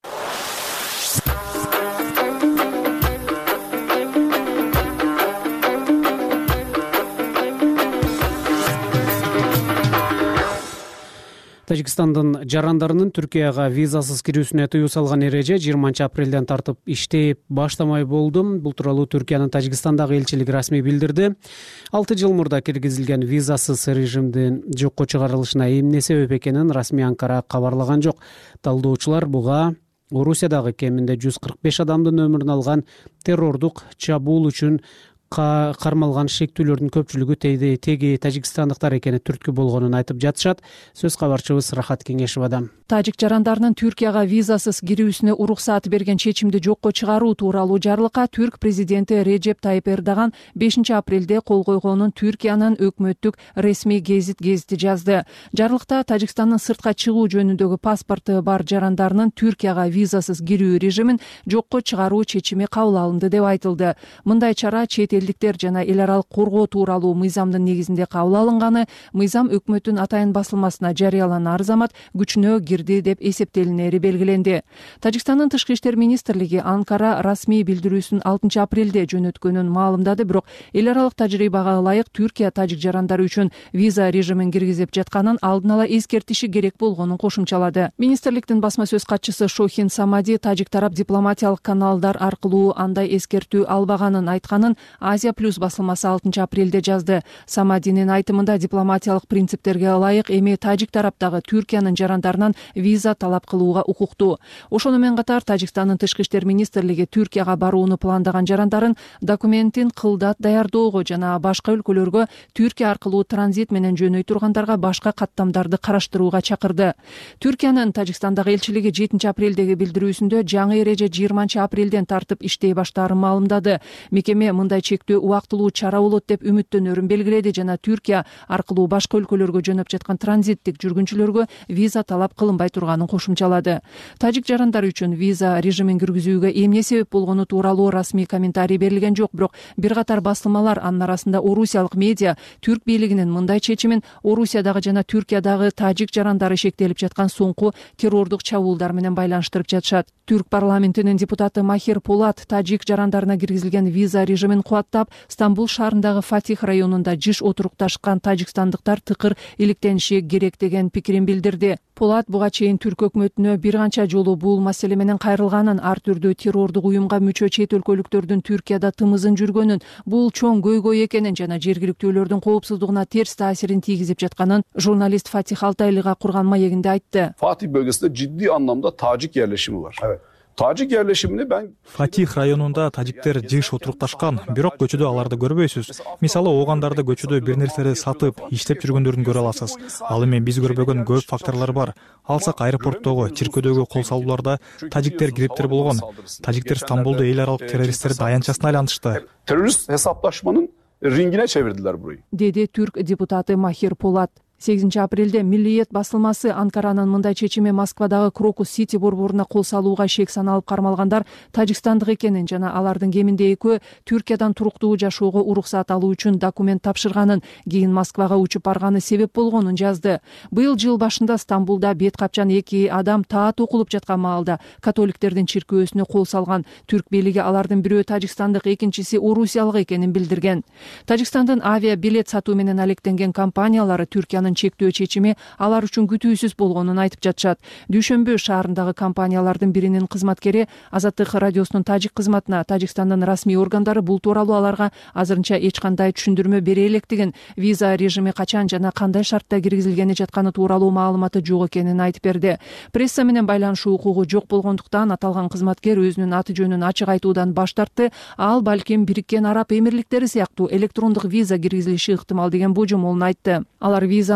S2: Тажикстандын жарандарынын Түркияга визасыз кирүүсүнө тыюу салган эреже жыйырманчы апрелден тартып иштеп баштамай болду. Бул тууралуу Түркиянын Тажикстандагы элчилиги расмий билдирди. алты жыл мурда киргизилген визасыз режимдин жокко чыгарылышына эмне себеп экенин расмий Анкара кабарлаган жок. Талдоочулар буга Орусиядагы кеминде жүз кырк беш адамдын өмүрүн алган террордук чабуул үчүн кармалган шектүүлөрдүн көпчүлүгү теги тажикстандыктар экени түрткү болгонун айтып жатышат. Сөз кабарчыбыз Рахат Кеңешовадан.
S3: Тажик жарандарынын Түркияга визасыз кирүүсүнө уруксаат берген чечимди жокко чыгаруу тууралуу жарлыкка Түрк президенти Реджеп Тайып Эрдоган бешинчи апрелде кол койгонун Түркиянын өкмөттүк ресми гезит гезити жазды. Жарлыкта Тажикстандын сыртка чыгуу жөнүндөгү паспорту бар жарандарынын Түркияга визасыз кирүү режимин жокко чыгаруу чечими кабыл алынды деп айтылды. Мындай чара чет элдиктер жана эл аралык коргоо тууралуу мыйзамдын негизинде кабыл алынганы, мыйзам өкмөттүн атайын басылмасына жарыяланган арзамат күчүнө кирди деп эсептелинери белгиленди. Тажикстандын тышкы иштер министрлиги Анкара расмий билдирүүсүн алтынчы апрелде жөнөткөнүн маалымдады, бирок эл аралык тажрыйбага ылайык Түркия тажик жарандары үчүн виза режимин киргизип жатканын алдын ала эскертиши керек болгонун кошумчалады. Министрликтин басма сөз катчысы Шохин Самади тажик тарап дипломатиялык каналдар аркылуу андай эскертүү албаганын айтканын Азия плюс басылмасы алтынчы апрелде жазды. Самадинин айтымында дипломатиялык принциптерге ылайык эми тажик тараптагы Түркиянын жарандарынан виза талап кылууга укуктуу. Ошону менен катар Тажикстандын тышкы иштер министрлиги Түркияга барууну пландаган жарандарын документин кылдат даярдоого жана башка өлкөлөргө Түркия аркылуу транзит менен жөнөй тургандарга башка каттамдарды караштырууга чакырды. Түркиянын Тажикстандагы элчилиги жетинчи апрелдеги билдирүүсүндө жаңы эреже жыйырманчы апрелден тартып иштей баштаарын маалымдады. Мекеме мындай чектөө убактылуу чара болот деп үмүттөнөрүн белгиледи жана Түркия аркылуу башка өлкөлөргө жөнөп жаткан транзиттик жүргүнчүлөргө виза талап кылынбай турганын кошумчалады. Тажик жарандары үчүн виза режимин киргизүүгө эмне себеп болгону тууралуу расмий комментарий берилген жок, бирок бир катар басылмалар, анын арасында орусиялык медиа түрк бийлигинин мындай чечимин Орусиядагы жана Түркиядагы тажик жарандары шектелип жаткан соңку террордук чабуулдар менен байланыштырып жатышат. Түрк парламентинин депутаты Махир Полат тажик жарандарына киргизилген виза режимин кубаттап, Стамбул шаарындагы Фатих районунда жыш отурукташкан тажикстандыктар тыкыр иликтениши керек деген пикирин билдирди. Полат буга чейин түрк өкмөтүнө бир канча жолу бул маселе менен кайрылганын, ар түрдүү террордук уюмга мүчө чет өлкөлүктөрдүн Түркияда тымызын жүргөнүн, бул чоң көйгөй экенин жана жергиликтүүлөрдүн коопсуздугуна терс таасирин тийгизип жатканын журналист Фатих Алтайлыга курган маегинде айтты.
S15: Fatih bölgesinde ciddi anlamda Tacik yerleşimi var. Evet. Tacik yerleşimini ben
S16: Фатих районунда тажиктер жыш отурукташкан, бирок көчөдө аларды көрбөйсүз. Мисалы оогандарды көчөдө бир нерсени сатып, иштеп жүргөндөрүн көрө аласыз. Ал эми биз көрбөгөн көп факторлор бар. Алсак аэропорттогу, чиркөөдөгү кол салууларда тажиктер кириптер болгон. Тажиктер Стамбулду эл аралык террористтердин аянтчасына айлантышты.
S15: Terörist hesaplaşmanın ringine çevirdiler burayı.
S3: Деди түрк депутаты Махир Полат. сегизинчи апрелде Миллиет басылмасы Анкаранын мындай чечими Москвадагы Крокус Сити борборуна кол салууга шек саналып кармалгандар тажикстандык экенин жана алардын кеминде экөө Түркиядан туруктуу жашоого уруксаат алуу үчүн документ тапшырганын, кийин Москвага учуп барганы себеп болгонун жазды. Быйыл жыл башында Стамбулда бет капчан эки адам таат окулуп жаткан маалда католиктердин чиркөөсүнө кол салган. Түрк бийлиги алардын бирөө тажикстандык, экинчиси орусиялык экенин билдирген. Тажикстандын авиа билет сатуу менен алектенген компаниялары Түркиянын чектөө чечими алар үчүн күтүүсүз болгонун айтып жатышат. Дүйшөмбү шаарындагы компаниялардын биринин кызматкери Азаттык радиосунун тажик кызматына Тажикстандын расмий органдары бул тууралуу аларга азырынча эч кандай түшүндүрмө бере электигин, виза режими качан жана кандай шартта киргизилгени жатканы тууралуу маалыматы жок экенин айтып берди. Пресса менен байланышуу укугу жок болгондуктан аталган кызматкер өзүнүн аты жөнүн ачык айтуудан баш тартты. Ал балким Бириккен Араб Эмирликтери сыяктуу электрондук виза киргизилиши ыктымал деген божомолун айтты. Алар виза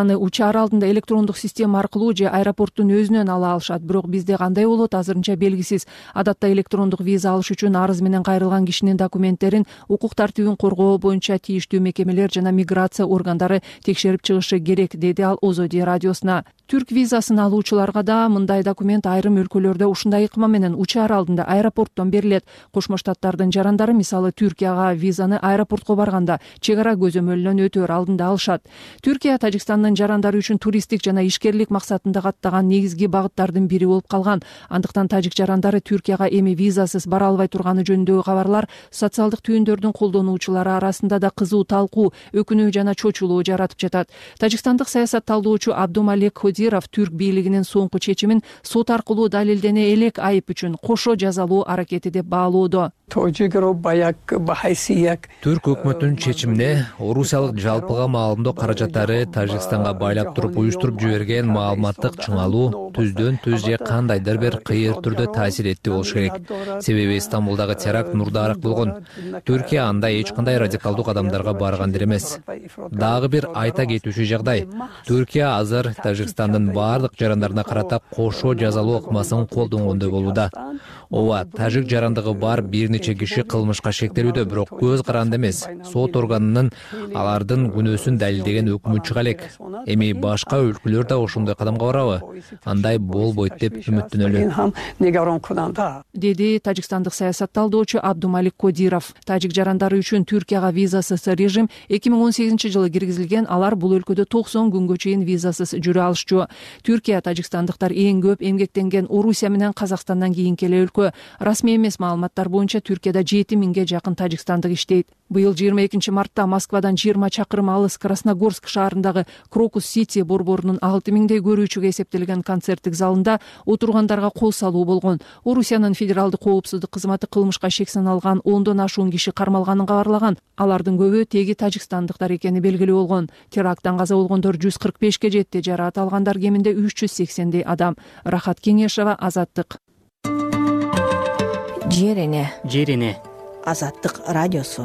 S3: визаны учаар алдында электрондук система аркылуу же аэропорттун өзүнөн ала алышат, бирок бизде кандай болот азырынча белгисиз. Адатта электрондук виза алыш үчүн арыз менен кайрылган кишинин документтерин укук тартибин коргоо боюнча тийиштүү мекемелер жана миграция органдары текшерип чыгышы керек, деди ал Озоди радиосуна. Түрк визасын алуучуларга да мындай документ айрым өлкөлөрдө ушундай ыкма менен учаар алдында аэропорттон берилет. Кошмо Штаттардын жарандары мисалы Түркияга визаны аэропортко барганда чек ара көзөмөлүнөн өтөөр алдында алышат. Түркия Тажикстандын жарандары үчүн туристтик жана ишкерлик максатында каттаган негизги багыттардын бири болуп калган. Андыктан тажик жарандары Түркияга эми визасыз бара албай турганы жөнүндөгү кабарлар социалдык түйүндөрдүн колдонуучулары арасында да кызуу талкуу, өкүнүү жана чочулуу жаратып жатат. Тажикстандык саясат талдоочу Абдумалек Ходиров түрк бийлигинин соңку чечимин сот аркылуу далилдене элек айып үчүн кошо жазалуу аракети деп баалоодо.
S17: Түрк өкмөтүнүн чечимине Орусиялык жалпыга маалымдоо каражаттары Тажикстанга байлап туруп уюштуруп жиберген маалыматтык чыңалуу түздөн түз же кандайдыр бир кыйыр түрдө таасир этти болуш керек. Себеби Стамбулдагы теракт мурдараак болгон. Түркия анда эч кандай радикалдуу кадамдарга барган эмес. Дагы бир айта кетүүчү жагдай. Түркия азыр Тажикстандын баардык жарандарына карата кошо жазалоо ыкмасын колдонгондой болууда. Ооба, тажик жарандыгы бар бир нече киши кылмышка шектелүүдө, бирок көз каранды эмес. Сот органынын алардын күнөөсүн далилдеген өкмү чыга элек. Эми башка өлкөлөр да ошондой кадамга барабы? Андай болбойт деп үмүттөнөлү,
S3: деди тажикстандык саясат талдоочу Абдумалик Кодиров. Тажик жарандары үчүн Түркияга визасыз режим эки миң он сегизинчи жылы киргизилген. Алар бул өлкөдө токсон күнгө чейин визасыз жүрө алышчу. Түркия тажикстандыктар эң көп эмгектенген Орусия менен Казакстандан кийинки эле өлкө. Расмий эмес маалыматтар боюнча Түркияда жети миңге жакын тажикстандык иштейт. Быйыл жыйырма экинчи мартта Москвадан жыйырма чакырым алыс Красногорск шаарындагы Крокус Сити борборунун алты миңдей көрүүчүгө эсептелген концерттик залында отургандарга кол салуу болгон. Орусиянын федералдык коопсуздук кызматы кылмышка шек саналган ондон ашуун киши кармалганын кабарлаган. Алардын көбү теги тажикстандыктар экени белгилүү болгон. Теракттан каза болгондор жүз кырк бешке жетти, жараат алгандар кеминде үч жүз сексендей адам. Рахат Кеңешова, Азаттык.
S18: Жерене
S2: Жерене
S18: Азаттык радиосу.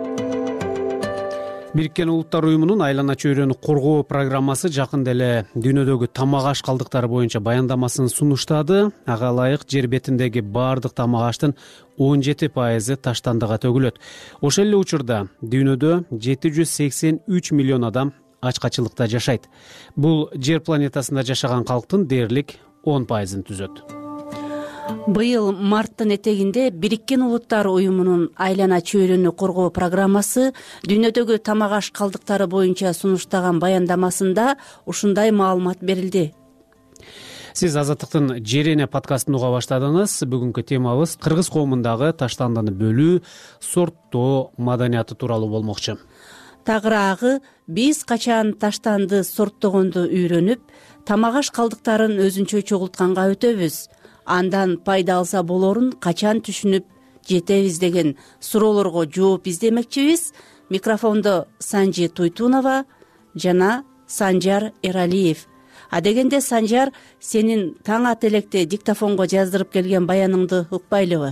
S2: Бириккен Улуттар уюмунун айлана чөйрөнү коргоо программасы жакында эле дүйнөдөгү тамак аш калдыктары боюнча баяндамасын сунуштады. Ага ылайык жер бетиндеги баардык тамак аштын он жети пайызы таштандыга төгүлөт. Ошол эле учурда дүйнөдө жети жүз сексен үч миллион адам ачкачылыкта жашайт. Бул жер планетасында жашаган калктын дээрлик он пайызын түзөт.
S18: Быйыл марттын этегинде Бириккен Улуттар уюмунун айлана чөйрөнү коргоо программасы дүйнөдөгү тамак аш калдыктары боюнча сунуштаган баяндамасында ушундай маалымат берилди.
S2: Сиз Азаттыктын Жерене подкастын уга баштадыңыз. Бүгүнкү темабыз кыргыз коомундагы таштандыны бөлүү, сорттоо маданияты тууралуу болмокчу.
S18: Тагыраагы биз качан таштанды сорттогонду үйрөнүп, тамак аш калдыктарын өзүнчө чогултканга өтөбүз. Андан пайда алса болорун качан түшүнүп жетебиз деген суроолорго жооп издемекчибиз. Микрофондо Санжи Туйтунова жана Санжар Эралиев. Адегенде Санжар, сенин таң ат электе диктофонго жаздырып келген баяныңды укпайлыбы?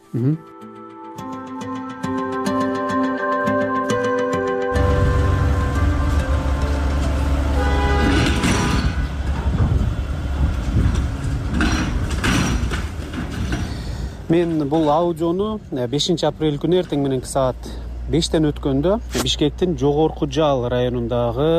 S2: Мен бул аудиону бешинчи апрель күнү эртең мененки саат бештен өткөндө Бишкектин Жогорку Жал районундагы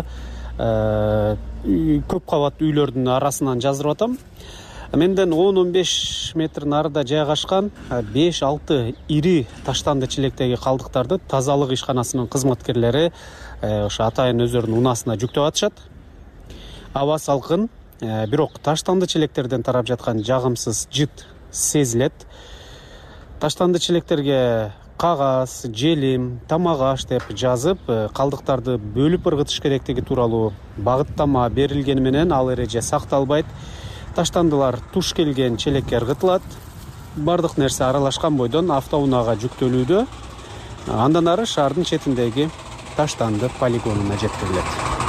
S2: көп кабаттуу үйлөрдүн арасынан жаздырып атам. Менден он он беш метр нарыда жайгашкан беш алты ири таштанды челектеги калдыктарды тазалык ишканасынын кызматкерлери ошо атайын өздөрүнүн унаасына жүктөп атышат. Аба салкын, бирок таштанды челектерден тарап жаткан жагымсыз жыт сезилет. Таштанды челектерге кагаз, желим, тамак аш деп жазып, калдыктарды бөлүп ыргытыш керектиги тууралуу багыттама берилгени менен ал эреже сакталбайт. Таштандылар туш келген челекке ыргытылат. Бардык нерсе аралашкан бойдон автоунаага жүктөлүүдө. Андан ары шаардын четиндеги таштанды полигонуна жеткирилет.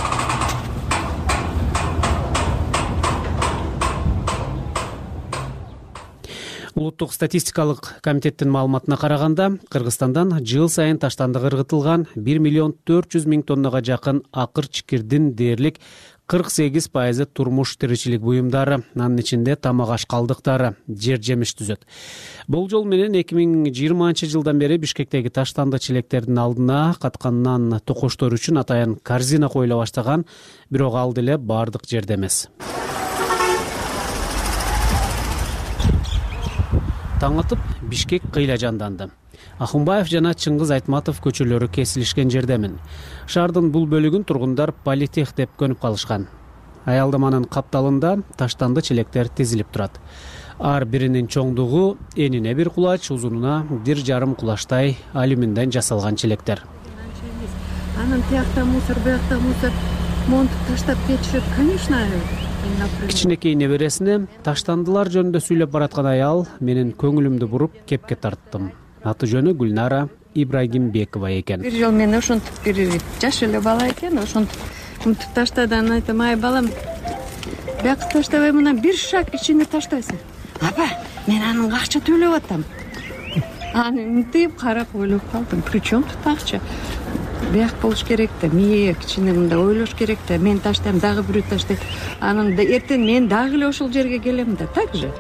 S2: Улуттук статистикалык комитеттин маалыматына караганда, Кыргызстандан жыл сайын таштандык ыргытылган бир миллион төрт жүз миң тоннага жакын акыр чикирдин дээрлик кырк сегиз пайызы турмуш тиричилик буюмдары, анын ичинде тамак аш калдыктары, жер жемиш түзөт. Болжол менен эки миң жыйырманчы жылдан бери Бишкектеги таштанды челектердин алдына каткандан токоштор үчүн атайын корзина коюла баштаган, бирок ал деле бардык жерде эмес. Таң атып, Бишкек кыйла жанданды. Ахунбаев жана Чыңгыз Айтматов көчөлөрү кесилишкен жердемин. Шаардын бул бөлүгүн тургундар политех деп көнүп калышкан. Аялдаманын капталында таштанды челектер тизилип турат. Ар биринин чоңдугу энине бир кулач, узунуна бир жарым кулачтай алюминден жасалган челектер.
S10: Анан тиякта мусор, буякта мусор, монтуп таштап кетишет, конечно.
S2: Кичинекей небересине таштандылар жөнүндө сүйлөп бараткан аял менин көңүлүмдү буруп кепке тарттым. Аты жөнү Гүлнара Ибрагимбекова экен.
S10: Бир жол мен ошентип бир жаш эле бала экен, ошентип унтуп таштады. Анан айтам, ай балам, бияка таштабай мына бир шаг ичине таштайсың. Апа, мен анын акча төлөп атам. Аны мынтип карап ойлоп калдым. Причем тут акча? Бияк болуш керек да, мээ кичине мындай ойлош керек да, мен таштайм, дагы бирөө таштайт. Анан да эртең мен дагы эле ошол жерге келем да, так же?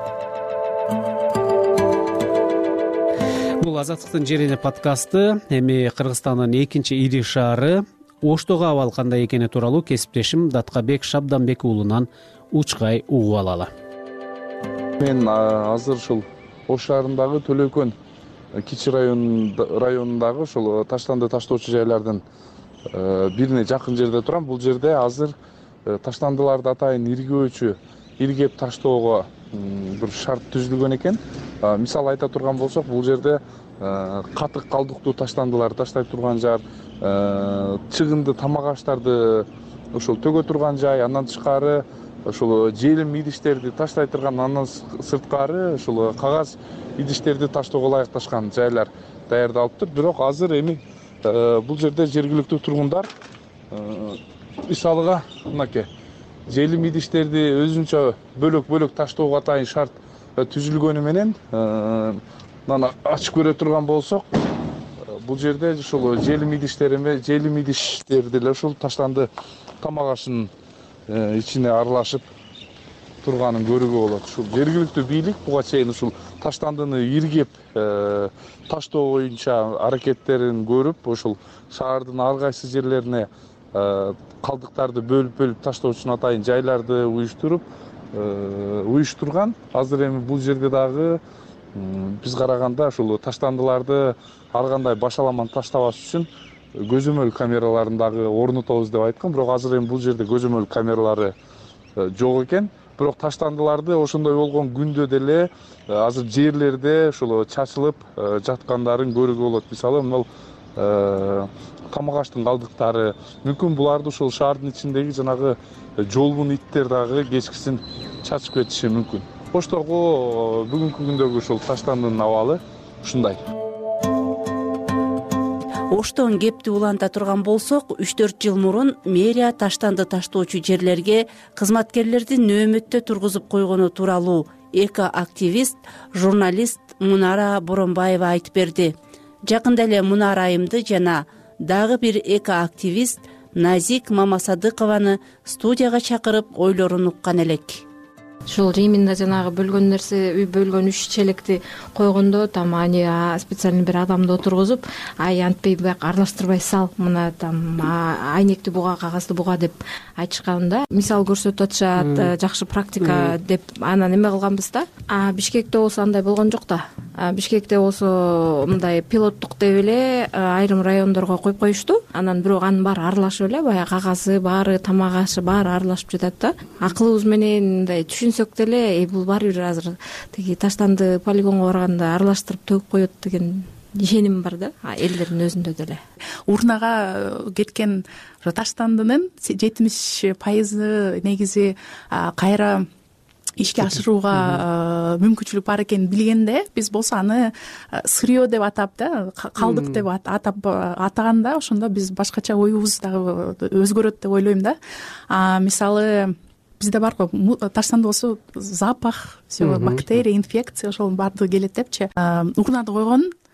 S2: Бул Азаттыктын жерине подкасты. Эми Кыргызстандын экинчи ири шаары Оштогу абал кандай экени тууралуу кесиптешим Даткабек Шабданбек уулунан учкай угуп алалы.
S8: Мен азыр ушул Ош шаарындагы Төлөкөн кичи районундагы ушул таштанды таштоочу жайлардын бирине жакын жерде турам. Бул жерде азыр таштандыларды атайын иргөөчү, иргеп таштоого бир шарт түзүлгөн экен. Мисал айта турган болсок, бул жерде катык калдыктуу таштандыларды таштай турган жер, чыгынды тамак аштарды ошол төгө турган жай, андан тышкары ошол желим идиштерди таштай турган, андан сырткары ошол кагаз идиштерди таштоого ылайыкташкан жайлар даярдалыптыр. Бирок азыр эми бул жерде жергиликтүү тургундар мисалыга мынакей желим идиштерди өзүнчө бөлөк-бөлөк таштоого атайын шарт түзүлгөнү менен мына ачып көрө турган болсок, бул жерде ушул желим идиштериме желим идиштерди эле ушул таштанды тамак ашынын ичине аралашып турганын көрүүгө болот. Ушул жергиликтүү бийлик буга чейин ушул таштандыны иргеп таштоо боюнча аракеттерин көрүп, ушул шаардын ар кайсы жерлерине калдыктарды бөлүп-бөлүп таштоо үчүн атайын жайларды уюштуруп уюштурган. Азыр эми бул жерде дагы биз караганда ушул таштандыларды ар кандай башаламан таштабаш үчүн көзөмөл камераларын дагы орнотобуз деп айткан. Бирок азыр эми бул жерде көзөмөл камералары жок экен. Бирок таштандыларды ошондой болгон күндө деле азыр жерлерде ушул чачылып жаткандарын көрүүгө болот. Мисалы, мына тамак аштын калдыктары, мүмкүн буларды ушул шаардын ичиндеги жанагы жолбун иттер дагы кечкисин чачып кетиши мүмкүн. Оштогу бүгүнкү күндөгү ушул таштандынын абалы ушундай.
S18: Оштон кепти уланта турган болсок, үч төрт жыл мурун мэрия таштанды таштоочу жерлерге кызматкерлердин нөөмөттө тургузуп койгону тууралуу эко-активист, журналист Мунара Боронбаева айтып берди. Жакында эле Мунара айымды жана дагы бир эко-активист Назик Мамасадыкованы студияга чакырып ойлорун уккан элек.
S9: Ушул именно жанагы бөлгөн нерсе, үй бөлгөн үч челекти койгондо там ани специальный бир адамды отургузуп, ай антпей бияк аралаштырбай сал, мына там айнекти буга, кагазды буга деп айтышканда, мисал көрсөтүп атышат, жакшы практика деп анан эме кылганбыз да. А Бишкекте болсо андай болгон жок да. Бишкекте болсо мындай пилоттук деп эле айрым райондорго коюп коюшту. Анан бирок анын баары аралашып эле, баягы кагазы баары, тамак ашы баары аралашып жатат да. Акылыбыз менен мындай түшүнсөк деле, бул баары бир азыр тиги таштанды полигонго барганда аралаштырып төгүп коет деген ишеним бар да, элдердин өзүндө деле.
S4: Урнага кеткен таштандынын жетимиш пайызы негизи кайра ишке ашырууга мүмкүнчүлүк бар экенин билгенде, биз болсо аны сырье деп атап да, калдык деп атап атаганда, ошондо биз башкача оюбуз дагы өзгөрөт деп ойлойм да. Мисалы, бизде бар го таштанды болсо запах, все бактерия, инфекция ошол баардыгы келет депчи. Урнада койгон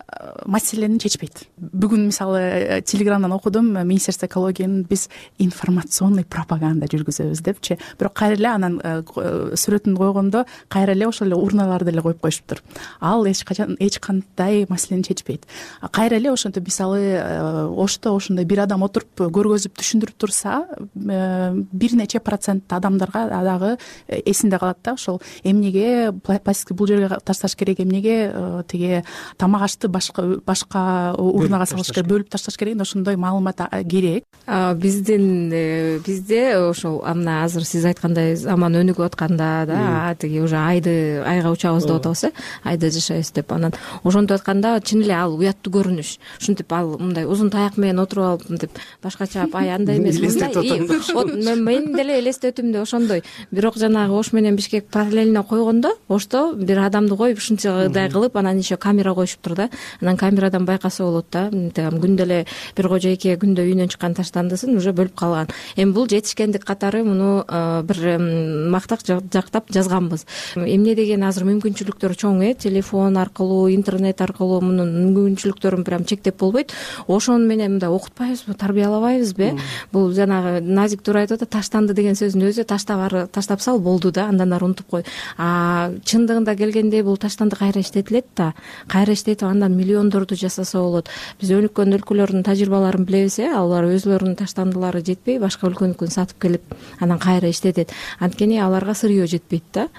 S4: маселени чечпейт. Бүгүн мисалы телеграмдан окудум, министерство экологиянын биз информационный пропаганда жүргүзөбүз депчи. Бирок кайра эле анан сүрөтүн койгондо кайра эле ошол эле урналарды эле коюп коюшуптур. Ал эч качан эч кандай маселени чечпейт. Кайра эле ошентип мисалы ошто ошондой бир адам отуруп көргөзүп түшүндүрүп турса, бир нече процент адамдарга дагы эсинде калат да, ошол эмнеге пластикти бул жерге ташташ керек, эмнеге тиги тамак ашты башка башка урнага салыш керек, бөлүп ташташ керек, ошондой маалымат керек.
S1: Биздин бизде ошол мына азыр сиз айткандай заман өнүгүп атканда да, тиги уже айды айга учабыз деп атабыз э, айда жашайбыз деп, анан ошентип атканда чын эле ал уяттуу көрүнүш. Ушинтип ал мындай узун таяк менен отуруп алып мынтип башкача ай андай эмес, мындай мен деле элестетимде ошондой. Бирок жанагы Ош менен Бишкек параллельно койгондо, Ошто бир адамды коюп ушунчадай кылып, анан еще камера коюшуптур да. Анан камерадан байкаса болот да. Күндө эле бир кожойке күндө үйүнөн чыккан таштандысын уже бөлүп калган. Эми бул жетишкендик катары муну бир мактак жактап жазганбыз. Эмне деген азыр мүмкүнчүлүктөр чоң э, телефон аркылуу, интернет аркылуу мунун мүмкүнчүлүктөрүн прям чектеп болбойт. Ошону менен мындай окутпайбызбы, тарбиялабайбызбы? Бул жанагы Назик туура айтып атат, таштанды деген сөздүн өзү таштап таштап сал болду да, андан ары унутуп кой. А чындыгында келгенде бул таштанды кайра иштетилет да. Кайра иштетип андан миллиондорду жасаса болот. Биз өнүккөн өлкөлөрдүн тажрыйбаларын билебиз э, алар өзлөрүнүн таштандылары жетпей башка өлкөнүкүн сатып келип анан кайра иштетет. Анткени аларга сырье жетпейт да.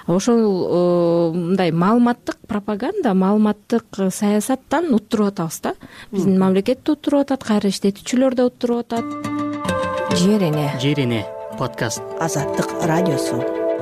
S1: Ошол мындай маалыматтык пропаганда, маалыматтык саясаттан уттуруп атабыз да. Биздин мамлекет да уттуруп атат, кайра иштетүүчүлөр да уттуруп атат.
S19: Жерене. Жерене подкаст. Азаттык радиосу.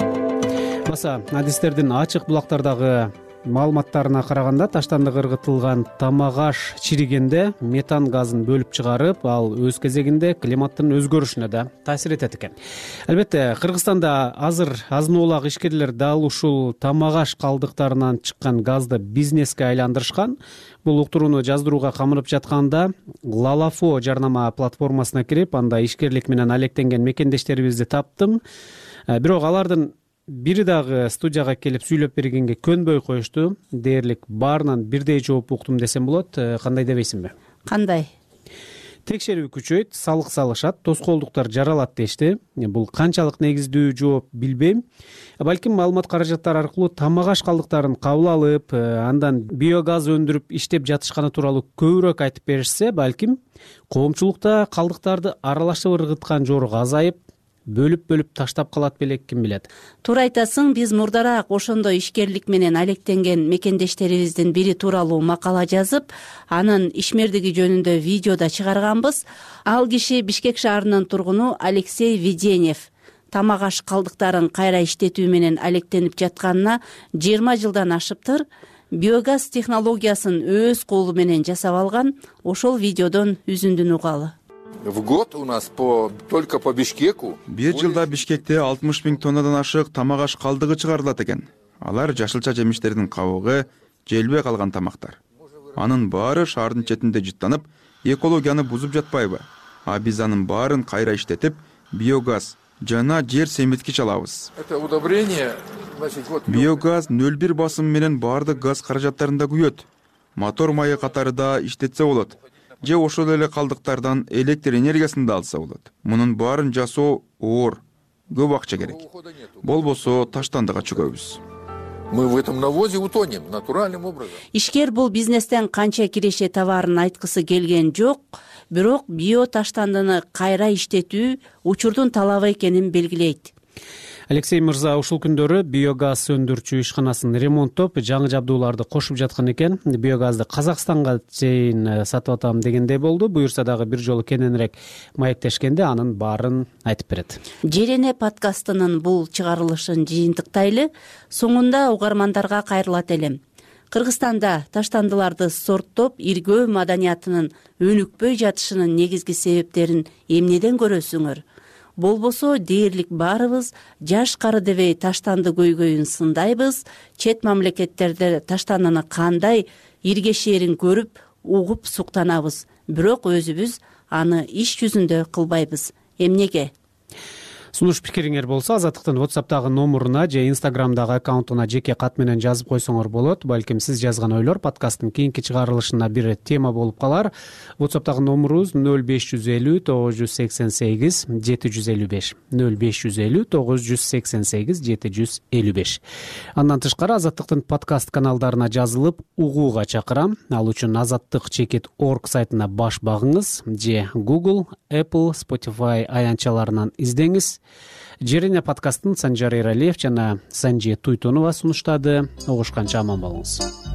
S2: Баса адистердин ачык булактардагы маалыматтарына караганда таштанды ыргытылган тамак аш чиригенде метан газын бөлүп чыгарып, ал өз кезегинде климаттын өзгөрүшүнө да таасир этет экен. Албетте, Кыргызстанда азыр азын-оолак ишкерлер дал ушул тамак аш калдыктарынан чыккан газды бизнеске айландырышкан. Бул уктурууну жаздырууга камынып жатканда Лалафо жарнама платформасына кирип, анда ишкерлик менен алектенген мекендештерибизди таптым. Бирок алардын бири дагы студияга келип сүйлөп бергенге көнбөй коюшту. Дээрлик баарынан бирдей жооп уктум десем болот. Кандай дебейсиңби?
S18: Кандай?
S2: Текшерүү күчөйт, салык салышат, тоскоолдуктар жаралат дешти. Бул канчалык негиздүү жооп билбейм. Балким маалымат каражаттары аркылуу тамак аш калдыктарын кабыл алып, андан биогаз өндүрүп иштеп жатышканы тууралуу көбүрөөк айтып беришсе, балким коомчулукта калдыктарды аралашып ыргыткан жорук азайып, бөлүп-бөлүп таштап калат белек, ким билет.
S18: Туура айтасың, биз мурдараак ошондой ишкерлик менен алектенген мекендештерибиздин бири тууралуу макала жазып, анын ишмердиги жөнүндө видео да чыгарганбыз. Ал киши Бишкек шаарынын тургуну Алексей Веденев. Тамак аш калдыктарын кайра иштетүү менен алектенип жатканына жыйырма жылдан ашыптыр. Биогаз технологиясын өз колу менен жасап алган. Ошол видеодон үзүндүн угалы.
S20: В год у нас по только по Бишкеку
S11: бир жылда Бишкекте алтымыш миң тоннадан ашык тамак аш калдыгы чыгарылат экен. Алар жашылча жемиштердин кабыгы, желбей калган тамактар. Анын баары шаардын четинде жыттанып, экологияны бузуп жатпайбы? А биз анын баарын кайра иштетип, биогаз жана жер семиткич алабыз.
S20: Это удобрение, значит, вот
S11: биогаз нөл бир басым менен баардык газ каражаттарында күйөт. Мотор майы катары да иштетсе болот. Же ошол эле калдыктардан электр энергиясын да алса болот. Мунун баарын жасоо оор, көп акча керек. Болбосо таштандыга чөгөбүз.
S20: Мы в этом навозе утонем натуральным образом.
S18: Ишкер бул бизнестен канча киреше товарын айткысы келген жок, бирок био таштандыны кайра иштетүү учурдун талабы экенин белгилейт.
S2: Алексей мырза ушул күндөрү биогаз өндүрчү ишканасын ремонттоп, жаңы жабдууларды кошуп жаткан экен. Биогазды Казакстанга чейин сатып атам дегендей болду. Буюрса дагы бир жолу кененирээк маектешкенде анын баарын айтып берет.
S18: Жерене подкастынын бул чыгарылышын жыйынтыктайлы. Соңунда угармандарга кайрылат элем. Кыргызстанда таштандыларды сорттоп, иргөө маданиятынын өнүкпөй жатышынын негизги себептерин эмнеден көрөсүңөр? Болбосо дээрлик баарыбыз жаш кары дебей таштанды көйгөйүн сындайбыз, чет мамлекеттерде таштандыны кандай иргешээрин көрүп, угуп суктанабыз. Бирок өзүбүз аны иш жүзүндө кылбайбыз. Эмнеге?
S2: сунуш пикириңер болсо Азаттыктын WhatsApp'тагы номуруна же Instagram'дагы аккаунтуна жеке кат менен жазып койсоңор болот. Балким сиз жазган ойлор подкасттын кийинки чыгарылышына бир тема болуп калар. WhatsApp'тагы номурубуз нөл беш жүз элүү тогуз жүз сексен сегиз жети жүз элүү беш нөл беш жүз элүү тогуз жүз сексен сегиз жети жүз элүү беш. Андан тышкары Азаттыктын подкаст каналдарына жазылып угууга чакырам. Ал үчүн азаттык чекит орг сайтына баш багыңыз же Google, Apple, Spotify аянтчаларынан издеңиз. Жерине подкасттын Санжар Эралиев жана Санжи Туйтонова сунуштады. Угушканча аман болуңуз.